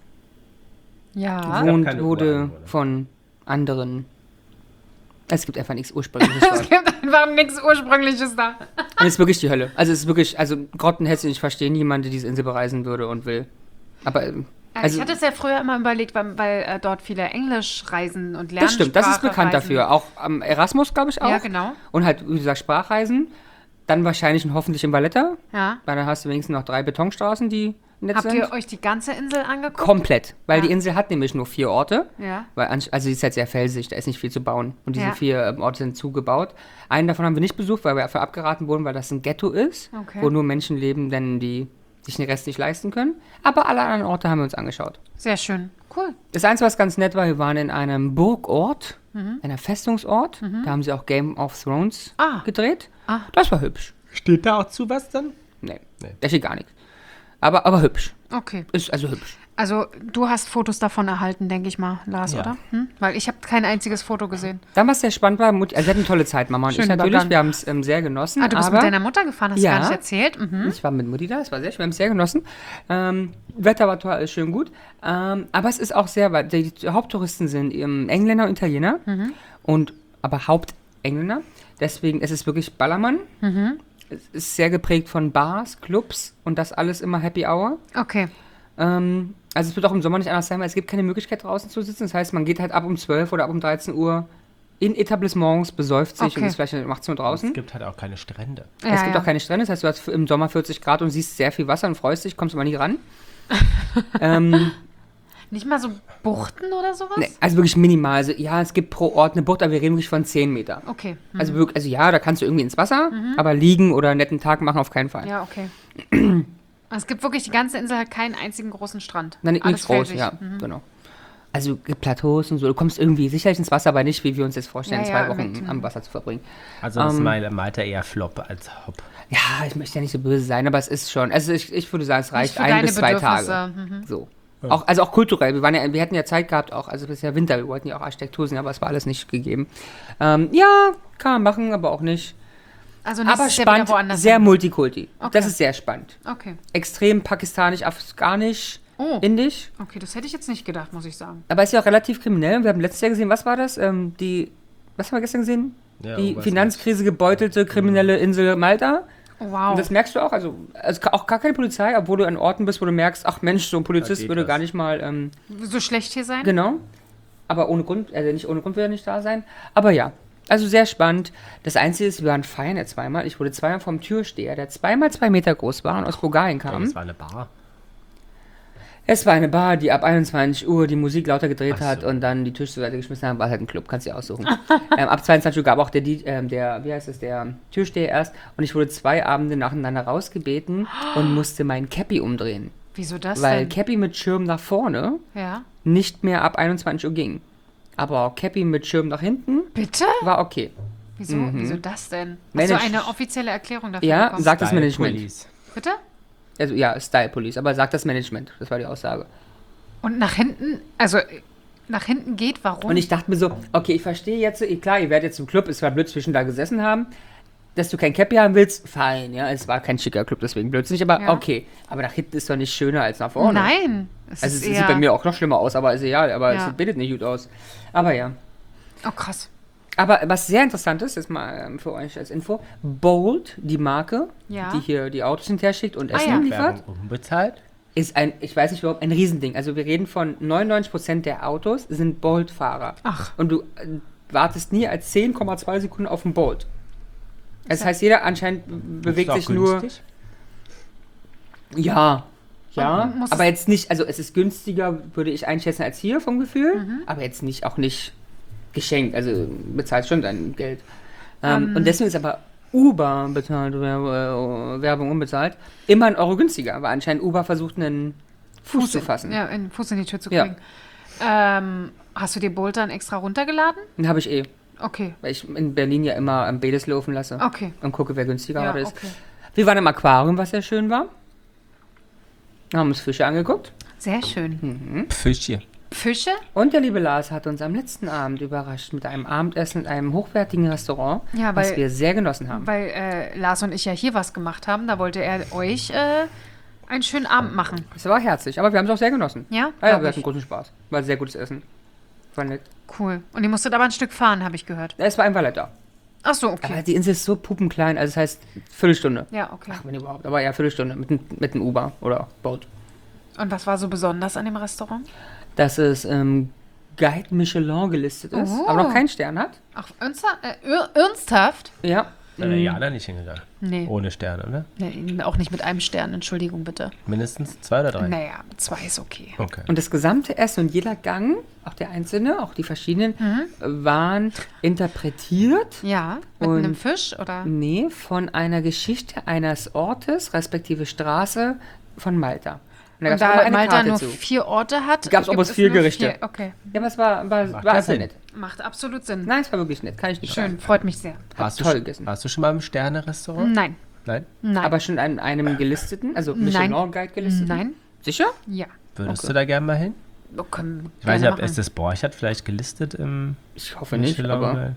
Ja. gab bewohnt keine wurde Ureinwohner. von anderen. Es gibt einfach nichts Ursprüngliches dort. Es gibt einfach nichts Ursprüngliches da. Und es ist wirklich die Hölle. Also es ist wirklich, also Grottenhetze, ich verstehe niemand, der diese Insel bereisen würde und will. Aber, also, ich hatte es ja früher immer überlegt, weil dort viele Englisch reisen und lernen. das stimmt, das ist bekannt dafür. Auch am Erasmus, glaube ich, auch. Ja, genau. Und halt, wie gesagt, Sprachreisen. Dann wahrscheinlich und hoffentlich in Valletta. Ja. Weil dann hast du wenigstens noch 3 Betonstraßen, die nett Habt sind. ihr euch die ganze Insel angeguckt? Komplett. Weil Ja. die Insel hat nämlich nur 4 Orte. Ja. Weil, also sie ist halt sehr felsig, da ist nicht viel zu bauen. Und diese Ja. 4 Orte sind zugebaut. Einen davon haben wir nicht besucht, weil wir dafür abgeraten wurden, weil das ein Ghetto ist, Okay. wo nur Menschen leben, denn die sich den Rest nicht leisten können. Aber alle anderen Orte haben wir uns angeschaut. Sehr schön. Cool. Das Einzige, was ganz nett war, wir waren in einem Burgort, einer Festungsort. Da haben sie auch Game of Thrones Ah. gedreht. Ah. Das war hübsch. Steht da auch zu was dann? Nee, Nee. da steht gar nichts. Aber hübsch. Okay. Ist also hübsch. Also, du hast Fotos davon erhalten, denke ich mal, Lars, Ja. oder? Weil ich habe kein einziges Foto gesehen. Dann, was sehr spannend war, also wir hatten eine tolle Zeit, Mama und Schön ich natürlich. übergangen. Wir haben es sehr genossen. Ah, du bist aber mit deiner Mutter gefahren, hast Ja. du gar nicht erzählt? Mhm. Ich war mit Mutti da, es war sehr schön, wir haben es sehr genossen. Wetter war toll, alles schön gut. Aber es ist auch sehr, weil die Haupttouristen sind Engländer und Italiener. Aber Hauptengländer. Deswegen ist es wirklich Ballermann. Es ist sehr geprägt von Bars, Clubs und das alles immer Happy Hour. Okay. Also es wird auch im Sommer nicht anders sein, weil es gibt keine Möglichkeit draußen zu sitzen. Das heißt, man geht halt ab um 12 oder ab um 13 Uhr in Etablissements, besäuft sich Okay. und ist vielleicht um 18 Uhr draußen. Es gibt halt auch keine Strände. Es gibt auch keine Strände, das heißt, du hast im Sommer 40 Grad und siehst sehr viel Wasser und freust dich, kommst aber nie ran. Nicht mal so Buchten oder sowas? Nee, also wirklich minimal. Also ja, es gibt pro Ort eine Bucht, aber wir reden wirklich von 10 Meter. Okay. Also wirklich, also ja, da kannst du irgendwie ins Wasser, aber liegen oder einen netten Tag machen auf keinen Fall. Ja, okay. Es gibt wirklich, die ganze Insel hat keinen einzigen großen Strand. Nein, Alles nichts groß, felsig. ja, genau. Also gibt Plateaus und so, du kommst irgendwie sicherlich ins Wasser, aber nicht, wie wir uns jetzt vorstellen, Ja, 2 ja, Wochen mit, am Wasser zu verbringen. Also ist Malta eher Flop als Hop. Ja, ich möchte ja nicht so böse sein, aber es ist schon, also ich würde sagen, es reicht für 1 deine bis 2 Tage. Bedürfnisse. So. Also auch kulturell. Wir hatten ja Zeit gehabt, auch, also es ist ja Winter, wir wollten ja auch Architektur sehen, aber es war alles nicht gegeben. Ja, kann man machen, aber auch nicht. Also Aber nächstes Jahr wieder spannend, woanders sehr hin. Multikulti. Okay. Das ist sehr spannend. Okay. Extrem pakistanisch, afghanisch, Oh. indisch. Okay, das hätte ich jetzt nicht gedacht, muss ich sagen. Aber ist ja auch relativ kriminell. Wir haben letztes Jahr gesehen, was war das? Was haben wir gestern gesehen? Ja, Die irgendwas Finanzkrise gebeutelte kriminelle Insel Malta. Oh, wow. Und das merkst du auch, also auch gar keine Polizei, obwohl du an Orten bist, wo du merkst, ach Mensch, so ein Polizist geht würde was. gar nicht mal, So schlecht hier sein? genau. Aber ohne Grund, also nicht ohne Grund würde er nicht da sein. Aber ja, also sehr spannend. Das Einzige ist, wir waren feiern ja zweimal. Ich wurde zweimal vom Türsteher, der 2x2 Meter groß war und aus Bulgarien Ja, kam. das war eine Bar. Es war eine Bar, die ab 21 Uhr die Musik lauter gedreht Ach so. hat und dann die Tische zur Seite geschmissen hat. War halt ein Club, kannst du dir aussuchen. Ab 22 Uhr gab auch der Türsteher erst. Und ich wurde 2 Abende nacheinander rausgebeten und musste mein Cappy umdrehen. Wieso das Weil denn? Cappy mit Schirm nach vorne Ja. nicht mehr ab 21 Uhr ging. Aber Cappy mit Schirm nach hinten Bitte? war okay. Wieso das denn? Hast du Manage- eine offizielle Erklärung dafür Ja, bekommen? sagt das Style Management. Police. Bitte? Also ja, Style Police, aber sagt das Management. Das war die Aussage. Und nach hinten, also nach hinten geht, warum? Und ich dachte mir so, okay, ich verstehe jetzt, klar, ihr werdet jetzt im Club, es war blöd, zwischen da gesessen haben, dass du kein Cappy haben willst, fein, ja, es war kein schicker Club, deswegen blödsinnig, aber Ja. okay. Aber nach hinten ist doch nicht schöner als nach vorne. Nein. Es Also ist es eher, sieht bei mir auch noch schlimmer aus, aber ist egal, aber Ja. es bildet nicht gut aus. Aber ja. Oh, krass. Aber was sehr interessant ist, jetzt mal für euch als Info, Bolt, die Marke, Ja. die hier die Autos hinterher schickt und Essen ja. liefert, Werbung unbezahlt. ist ich weiß nicht warum, ein Riesending. Also wir reden von 99% der Autos sind Bolt-Fahrer. Ach. Und du wartest nie als 10,2 Sekunden auf einen Bolt. Das heißt, jeder anscheinend bewegt Ist auch sich nur... günstig. Ja, Ja, muss aber es- jetzt nicht, also es ist günstiger, würde ich einschätzen, als hier vom Gefühl, aber jetzt auch nicht geschenkt, also bezahlst schon dein Geld. Und deswegen ist aber Uber bezahlt, Werbung unbezahlt, immer 1 Euro günstiger, weil anscheinend Uber versucht, einen Fuß zu fassen. Ja, einen Fuß in die Tür zu Ja. kriegen. Hast du dir Bolt dann extra runtergeladen? Den habe ich Okay. weil ich in Berlin ja immer am Bedes laufen lasse Okay. und gucke, wer günstiger Ja, gerade ist. okay. Wir waren im Aquarium, was sehr schön war. Haben uns Fische angeguckt. Sehr schön. Fischchen. Fische? Und der liebe Lars hat uns am letzten Abend überrascht mit einem Abendessen in einem hochwertigen Restaurant, Ja, was weil- wir sehr genossen haben. Weil Lars und ich ja hier was gemacht haben. Da wollte er euch einen schönen Abend machen. Es war herzlich, aber wir haben es auch sehr genossen. Ja? Ja, Glaub wir ich. hatten großen Spaß. War sehr gutes Essen. War nett. Cool. Und ihr musstet aber ein Stück fahren, habe ich gehört. Es war ein Valletta. Ach so, Aber okay. die Insel ist so puppenklein, also das heißt Viertelstunde. Ja, okay. Ach, wenn überhaupt. Aber ja, Viertelstunde mit dem Uber oder Boot. Und was war so besonders an dem Restaurant? Dass es Guide Michelin gelistet ist, Oh. aber noch keinen Stern hat. Ach, ernsthaft? Ja. Da wäre Jana nicht hingegangen. Nee. Ohne Sterne, ne? Nee. Auch nicht mit einem Stern, Entschuldigung bitte. Mindestens 2 oder 3. Naja, 2 ist okay. Okay. Und das gesamte Essen und jeder Gang, auch der einzelne, auch die verschiedenen, Mhm. waren interpretiert. Ja, mit Und- einem Fisch oder? Nee, von einer Geschichte eines Ortes, respektive Straße von Malta. Und Und gab's auch mal da eine Malta Karte nur zu. 4 Orte hat, Gab's auch gibt bloß es 4 nur Gerichte. 4. Okay, Ja, aber es war ja einfach Sinn. nett. macht absolut Sinn. Nein, es war wirklich nett, kann ich nicht Schön, sagen. freut mich sehr. Warst toll du, gegessen. warst du schon mal im Sterne-Restaurant? Nein, Nein? nein. Aber schon an einem gelisteten, also Nein. Michelin-Guide gelisteten? Nein? Sicher? Ja. Würdest Okay. du da gerne mal hin? Wir können Ich weiß nicht, gerne ob machen. Estes Borchardt vielleicht gelistet im Ich hoffe nicht, aber... Michelin-Guide.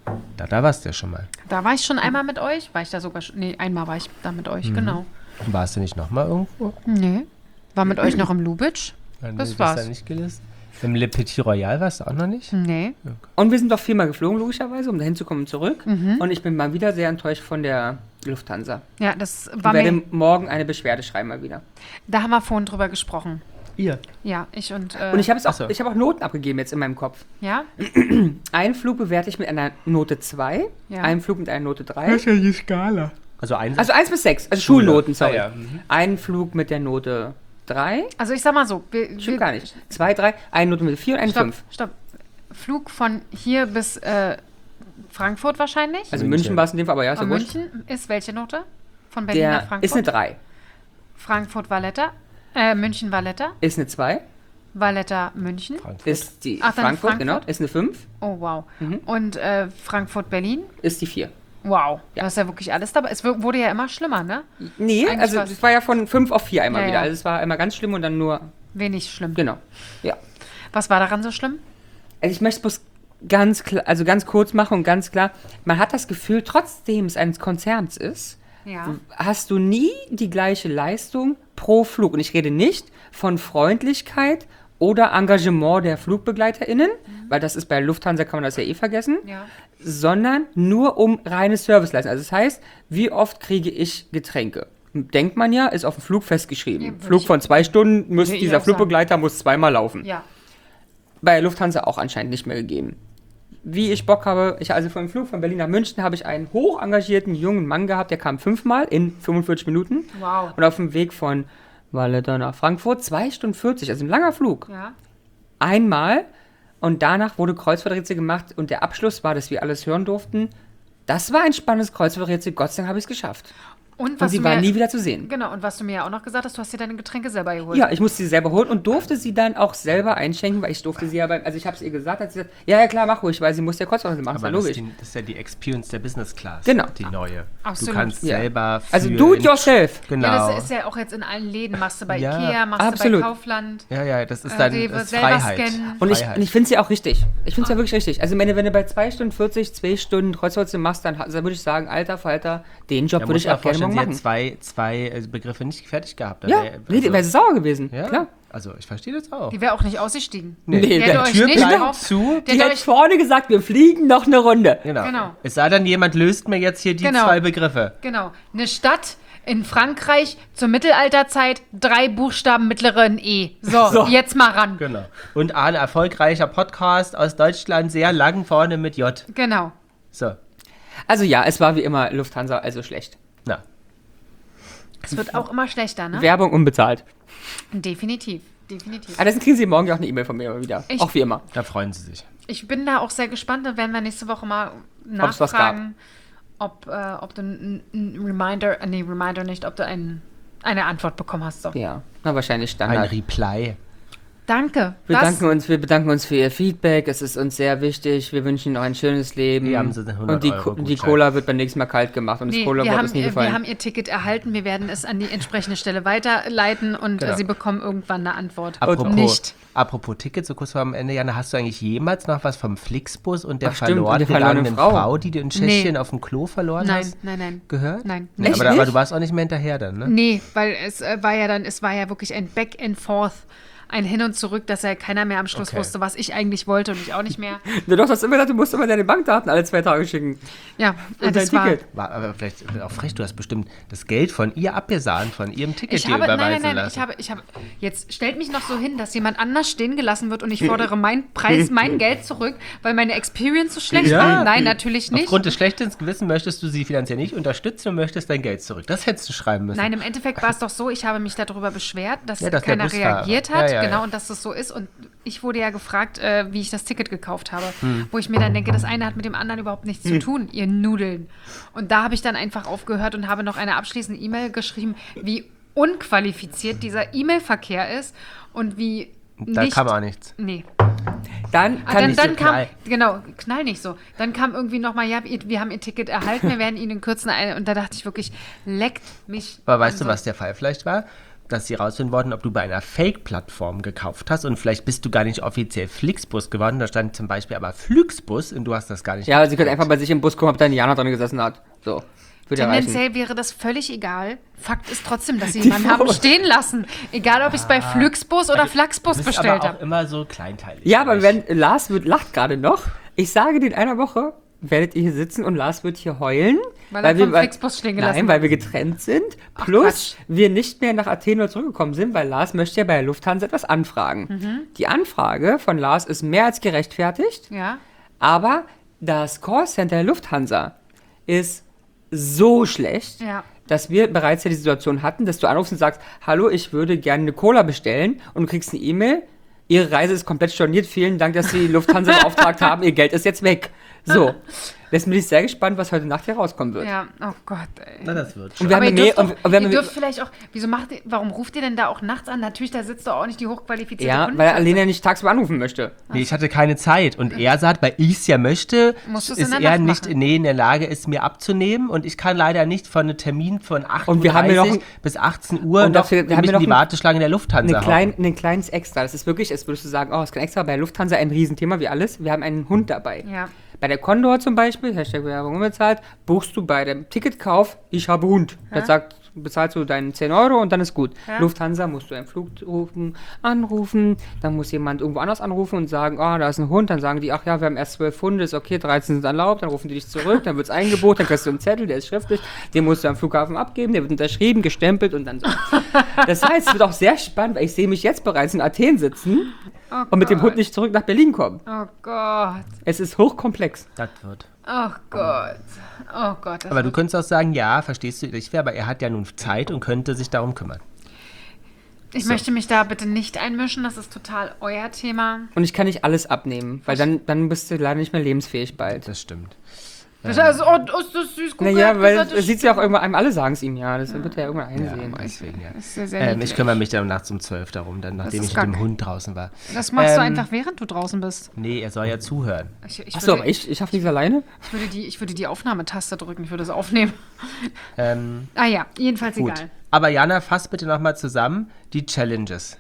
Da warst du ja schon mal. Da war ich schon einmal mit euch. War ich da sogar schon? Nee, einmal war ich da mit euch, genau. Warst du nicht nochmal irgendwo? Nee. War mit euch noch im Lubitsch? Das ist war's. ja nicht gelistet. Im Le Petit Royal warst du auch noch nicht? Nee. Und wir sind doch 4-mal geflogen, logischerweise, um dahin zu kommen und zurück. Mhm. Und ich bin mal wieder sehr enttäuscht von der Lufthansa. Ja, das Ich war werde mir. morgen eine Beschwerde schreiben mal wieder. Da haben wir vorhin drüber gesprochen. Ihr. Ja, ich und. Und ich habe Ach so. auch Noten abgegeben jetzt in meinem Kopf. Ja? Einen Flug bewerte ich mit einer Note 2, Ja. einen Flug mit einer Note 3. ja die Skala. Also eins. Also 1 bis 6, also Schule. Schulnoten, sorry. Ah, ja, mhm. Einen Flug mit der Note 3, Also ich sag mal so. stimmt gar nicht. 2, 3, eine Note mit 4 und eine Stopp, 5. stopp. Flug von hier bis Frankfurt wahrscheinlich. Also München. München war es in dem Fall, aber ja, ist ja Und wurscht. München ist welche Note? Von Berlin nach Der Frankfurt? ist eine 3, Frankfurt Valletta. München Valletta. ist eine 2, Valletta München. Frankfurt. ist die Ach, dann Frankfurt, genau, Frankfurt? ist eine 5, Oh, wow. Mhm. Und Frankfurt Berlin. ist die 4. Wow. Ja. Da ist ja wirklich alles dabei. Es wurde ja immer schlimmer, ne? Nee, Eigentlich also war's- es war ja von 5 auf 4 einmal Ja, wieder. ja. Also es war einmal ganz schlimm und dann nur, Wenig schlimm. genau. Ja. Was war daran so schlimm? Also ich möchte es bloß ganz klar, also ganz kurz machen und ganz klar, man hat das Gefühl, trotzdem es eines Konzerns ist, Ja. hast du nie die gleiche Leistung pro Flug. Und ich rede nicht von Freundlichkeit oder Engagement der FlugbegleiterInnen, weil das ist bei Lufthansa, kann man das ja eh vergessen, Ja. sondern nur um reine Serviceleistung. Also das heißt, wie oft kriege ich Getränke? Denkt man ja, ist auf dem Flug festgeschrieben. Ja, würde Flug ich- von 2 Stunden, muss Würde ich dieser auch sagen. Flugbegleiter muss 2-mal laufen. Ja. Bei Lufthansa auch anscheinend nicht mehr gegeben. Wie ich Bock habe, also vor dem Flug von Berlin nach München habe ich einen hoch engagierten jungen Mann gehabt, der kam 5-mal in 45 Minuten. Wow. Und auf dem Weg von Valletta nach Frankfurt 2 Stunden 40, also ein langer Flug. Ja. Einmal und danach wurde Kreuzfahrträtsel gemacht und der Abschluss war, dass wir alles hören durften. Das war ein spannendes Kreuzfahrträtsel, Gott sei Dank habe ich es geschafft. Und Und was sie du war mir, nie wieder zu sehen. Genau, und was du mir ja auch noch gesagt hast, du hast dir deine Getränke selber geholt. Ja, ich musste sie selber holen und durfte sie dann auch selber einschenken, weil ich durfte sie ja also ich habe es ihr gesagt, hat sie gesagt, ja klar, mach ruhig, weil sie muss ja Kreuzfahrträtsel machen, ist ja Aber das logisch. ist, das ist ja die Experience der Business Class. Genau. Die neue. Absolut. Du kannst Ja. selber Also für do it yourself. Genau. Ja, das ist ja auch jetzt in allen Läden. Machst du bei Ja, Ikea, machst absolut. du bei Kaufland. ja, das ist dann Rewe, das ist selber Freiheit. scannen. Und Freiheit. ich finde es ja auch richtig. Ich finde es ja wirklich richtig. Also wenn du bei 2 Stunden 40, 2 Stunden Kreuzfahrträtsel machst, dann würde ich sagen, alter Falter, den Job Da würde muss ich man auch gerne vorstellen, mal sie hat machen. zwei Begriffe nicht fertig gehabt. Da Ja, wär- nee, die wäre sauer gewesen. ja, Klar. also ich verstehe das auch. Die wäre auch nicht ausgestiegen. Nee, Die hätte der euch Tür nicht bleibt drauf- zu. Die Die hätte hat euch, vorne gesagt, wir fliegen noch eine Runde. Genau. Es sei denn, jemand löst mir jetzt hier die Genau. zwei Begriffe. genau. Eine Stadt in Frankreich zur Mittelalterzeit, 3 Buchstaben mittleren E. So, jetzt mal ran. Genau. Und ein erfolgreicher Podcast aus Deutschland, sehr lang vorne mit J. Genau. So, Also ja, es war wie immer Lufthansa, also schlecht. na. Es wird auch immer schlechter, ne? Werbung unbezahlt. Definitiv. Aber deswegen kriegen Sie morgen ja auch eine E-Mail von mir immer wieder. Auch wie immer. Da freuen sie sich. Ich bin da auch sehr gespannt. Da werden wir nächste Woche mal es was nachfragen, ob du ein Reminder nicht, ob du eine Antwort bekommen hast. So. Ja, na wahrscheinlich Ein Standard. Reply. Danke. Wir bedanken uns für Ihr Feedback. Es ist uns sehr wichtig. Wir wünschen Ihnen noch ein schönes Leben. Hier haben Sie 100 und die Euro Cola wird beim nächsten Mal kalt gemacht. Und das Cola-Wort ist nie wir gefallen. haben Ihr Ticket erhalten. Wir werden es an die entsprechende Stelle weiterleiten und Genau. Sie bekommen irgendwann eine Antwort. Apropos Ticket, so kurz vor dem Ende, Jana, hast du eigentlich jemals noch was vom Flixbus und der Ach, stimmt, und verloren der verlorenen gegangenen Frau. Frau, die du in Tschechien auf dem Klo verloren hast? Nein. Gehört? Nein. Nee, Echt aber nicht? du warst auch nicht mehr hinterher dann, ne? Nee, weil es war ja wirklich ein Back and Forth, ein Hin und Zurück, dass ja keiner mehr am Schluss Okay. wusste, was ich eigentlich wollte und ich auch nicht mehr. Ja, doch, du hast immer gesagt, du musst immer deine Bankdaten alle 2 Tage schicken. Ja, Und das dein war... Ticket. War aber vielleicht auch frech, du hast bestimmt das Geld von ihr abgesahnt, von ihrem Ticket Ich dir habe, überweisen nein, lassen. ich habe, jetzt stellt mich noch so hin, dass jemand anders stehen gelassen wird und ich fordere mein Geld zurück, weil meine Experience so schlecht Ja. war. Nein, natürlich nicht. Aufgrund des schlechten Gewissens möchtest du sie finanziell nicht unterstützen und möchtest dein Geld zurück. Das hättest du schreiben müssen. Nein, im Endeffekt war es doch so, ich habe mich darüber beschwert, dass Ja, dass der keiner Busfahrer- reagiert hat, Ja, genau, ja. und dass das so ist. Und ich wurde ja gefragt, wie ich das Ticket gekauft habe. Wo ich mir dann denke, das eine hat mit dem anderen überhaupt nichts zu tun, ihr Nudeln. Und da habe ich dann einfach aufgehört und habe noch eine abschließende E-Mail geschrieben, wie unqualifiziert dieser E-Mail-Verkehr ist und wie Da nicht... kam auch nichts. Nee. Dann kann ich... Dann kam, knall. genau, knall nicht so. Dann kam irgendwie nochmal, ja, wir haben ihr Ticket erhalten, wir werden Ihnen in Kürze und da dachte ich wirklich, leckt mich. Aber weißt an du, was der Fall vielleicht war? Dass sie rausfinden wollten, ob du bei einer Fake-Plattform gekauft hast und vielleicht bist du gar nicht offiziell Flixbus geworden. Da stand zum Beispiel aber Flixbus und du hast das gar nicht. Ja, sie können einfach bei sich im Bus gucken, ob da ein Jana drin gesessen hat. So. Würde ja reichen. Tendenziell wäre das völlig egal. Fakt ist trotzdem, dass sie jemanden haben stehen lassen. Egal, ob ich es bei Flixbus oder Flaxbus Du bist bestellt aber auch habe. immer so kleinteilig. Ja, aber Lars lacht gerade noch. Ich sage dir, in einer Woche werdet ihr hier sitzen und Lars wird hier heulen. Weil er vom Flixbus stehen gelassen Nein, weil wir getrennt sind. Plus, Quatsch. wir nicht mehr nach Athen oder zurückgekommen sind, weil Lars möchte ja bei der Lufthansa etwas anfragen. Die Anfrage von Lars ist mehr als gerechtfertigt, Ja. aber das Callcenter der Lufthansa ist so schlecht, Ja. dass wir bereits ja die Situation hatten, dass du anrufst und sagst, hallo, ich würde gerne eine Cola bestellen und du kriegst eine E-Mail, Ihre Reise ist komplett storniert, vielen Dank, dass Sie die Lufthansa beauftragt haben, Ihr Geld ist jetzt weg. So, deswegen bin ich sehr gespannt, was heute Nacht hier rauskommen wird. Ja, oh Gott, ey. Na, das wird Und schon. wir haben Aber eine ihr Mail, dürft, und wir haben ihr eine- dürft vielleicht auch, warum ruft ihr denn da auch nachts an? Natürlich, da sitzt doch auch nicht die hochqualifizierte ja, Kunde. weil Alena nicht tagsüber anrufen möchte. Nee, ich hatte keine Zeit. Und er sagt, weil ich es ja möchte, Musst du's in ist der er Nacht nicht machen. in der Lage, es mir abzunehmen. Und ich kann leider nicht von einem Termin von 8:30 Und wir haben ja noch- bis 18 Uhr Und noch dafür- wir haben mich ja in die noch Warteschlange der Lufthansa hocken. Ein kleines Extra. Das ist wirklich, es würdest du sagen, oh, es ist kein Extra. Bei der Lufthansa ein Riesenthema wie alles. Wir haben einen Hund dabei. Ja. Bei der Condor zum Beispiel, Hashtag Werbung unbezahlt, buchst du bei dem Ticketkauf, ich habe Hund. Das sagt, bezahlst du deinen 10 Euro und dann ist gut. Ja. Lufthansa musst du einen Flug anrufen, dann muss jemand irgendwo anders anrufen und sagen, oh, da ist ein Hund. Dann sagen die, ach ja, wir haben erst 12 Hunde, ist okay, 13 sind erlaubt. Dann rufen die dich zurück, dann wird es eingeboten, dann kriegst du einen Zettel, der ist schriftlich, den musst du am Flughafen abgeben, der wird unterschrieben, gestempelt und dann so. Das heißt, es wird auch sehr spannend, weil ich sehe mich jetzt bereits in Athen sitzen und mit dem Hund nicht zurück nach Berlin kommen. Oh Gott. Es ist hochkomplex. Das wird. Oh Gott. Oh Gott. das Aber du wird- könntest auch sagen, ja, verstehst du, ich wäre, aber er hat ja nun Zeit und könnte sich darum kümmern. Ich möchte mich da bitte nicht einmischen, das ist total euer Thema. Und ich kann nicht alles abnehmen, weil dann bist du leider nicht mehr lebensfähig bald. Das stimmt. Also, oh, ist das süß. Guck, er Naja, hat weil gesagt, es sieht ja auch irgendwann einem, alle sagen es ihm ja, das wird er irgendwann einsehen. Deswegen, ja. ist sehr, sehr niedlich. Ich kümmere mich dann nachts um 12 darum, dann, nachdem ist ich mit dem gack. Hund draußen war. Das machst du einfach, während du draußen bist. Nee, er soll ja zuhören. Achso, aber ich schaffe nichts alleine? Ich würde die Aufnahmetaste drücken, ich würde es aufnehmen. Ähm, Ah ja, jedenfalls gut. egal. Aber Jana, fass bitte nochmal zusammen die Challenges.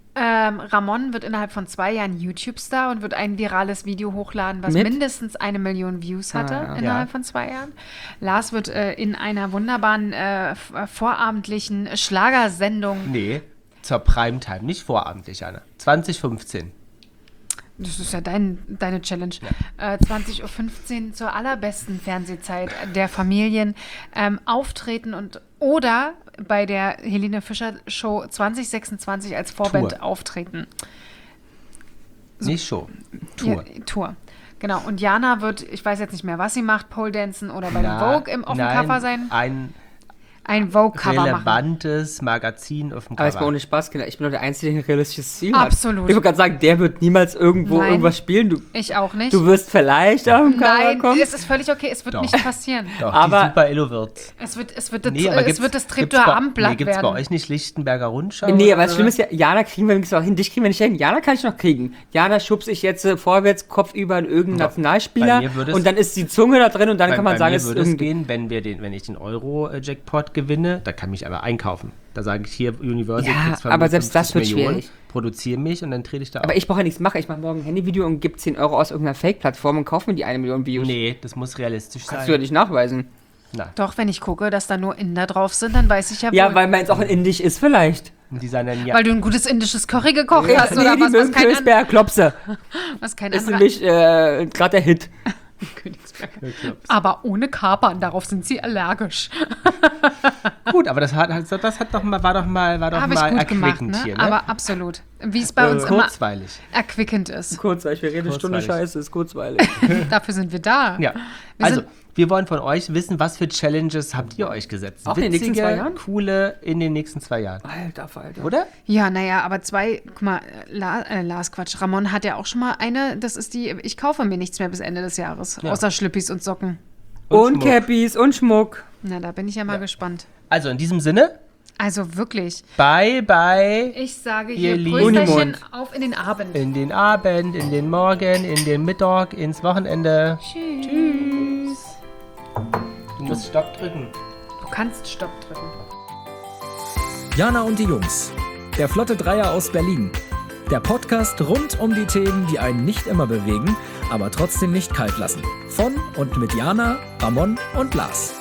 Ramon wird innerhalb von 2 Jahren YouTube-Star und wird ein virales Video hochladen, was Mit? mindestens 1 Million Views hatte ja. innerhalb Ja. von 2 Jahren. Lars wird in einer wunderbaren vorabendlichen Schlagersendung, Nee, zur Primetime, nicht vorabendlich, Jana. 2015. das ist ja deine Challenge, 20:15 Uhr zur allerbesten Fernsehzeit der Familien auftreten oder bei der Helene Fischer Show 2026 als Vorband Tour. auftreten. Nicht Show. Tour. Ja, Tour. Genau. Und Jana wird, ich weiß jetzt nicht mehr, was sie macht, Pole Dancen oder bei Na, Vogue auf dem nein, Cover sein. ein Vogue-Cover machen. relevantes Magazin auf dem Aber jetzt mal Cover. ohne Spaß, Kinder. Ich bin doch der Einzige, der ein realistisches Ziel hat. Absolut. Ich wollte gerade sagen, der wird niemals irgendwo Nein. irgendwas spielen. Ich auch nicht. Du wirst vielleicht auf dem Cover Nein, kommen. es ist völlig okay. Es wird Doch. nicht passieren. Doch, aber- die Super Illo wird. Es wird das gibt's Treptower Amtblatt gibt's bei werden. euch nicht Lichtenberger Rundschau? Nee, aber oder das Schlimme ist ja, Jana kriegen wir wenigstens auch hin. Dich kriegen wir nicht hin. Jana kann ich noch kriegen. Jana schubse ich jetzt vorwärts, Kopf über in irgendeinen Doch. Nationalspieler Bei mir würde es- und dann ist die Zunge da drin und dann kann man bei sagen, mir es ist würde es irgendwie... gehen, wenn ich den Euro-Jackpot gewinne, da kann ich aber einkaufen. Da sage ich hier, Universal Ja, kriegst von aber mir selbst das 50 wird Millionen, schwierig. produziere mich und dann trete ich da Aber auf. ich brauche ja nichts machen. Ich mache morgen ein Handyvideo und gebe 10 Euro aus irgendeiner Fake-Plattform und kaufe mir die 1 Million Views. Nee, das muss realistisch sein. Kannst du ja nicht nachweisen. Na, Doch, wenn ich gucke, dass da nur Inder drauf sind, dann weiß ich ja wohl. Ja, weil meins auch in Indisch ist vielleicht. die sagen dann, ja, Weil du ein gutes indisches Curry gekocht hast Nee, oder die was mögen kein, Königsberger Klopse. was kein Ist anderer... nämlich gerade der Hit. Königsberg. Aber ohne Kapern, darauf sind sie allergisch. gut, aber das war doch mal Habe ich gut gemacht, erquickend ne? hier, ne? Aber absolut. Wie es bei uns immer kurzweilig. erquickend ist. Kurzweilig, wir reden eine Stunde Kurzweilig. Scheiße, ist kurzweilig. Dafür sind wir da. Ja, Wir also, sind- wir wollen von euch wissen, was für Challenges habt ihr euch gesetzt? Auch in den nächsten 2 Jahren? coole in den nächsten 2 Jahren. Alter Falter. Oder? Ja, naja, aber guck mal, Ramon hat ja auch schon mal eine, das ist die, ich kaufe mir nichts mehr bis Ende des Jahres, Ja. außer Schlüppis und Socken. Und Schmuck. Cappies und Schmuck. Na, da bin ich ja mal gespannt. Also, in diesem Sinne, Also wirklich, bye, bye. ich sage Ihr hier lieben Prösterchen Unimund. auf in den Abend. In den Abend, in den Morgen, in den Mittag, ins Wochenende. Tschüss. Du musst Stopp drücken. Du kannst Stopp drücken. Jana und die Jungs. Der Flotte Dreier aus Berlin. Der Podcast rund um die Themen, die einen nicht immer bewegen, aber trotzdem nicht kalt lassen. Von und mit Jana, Ramon und Lars.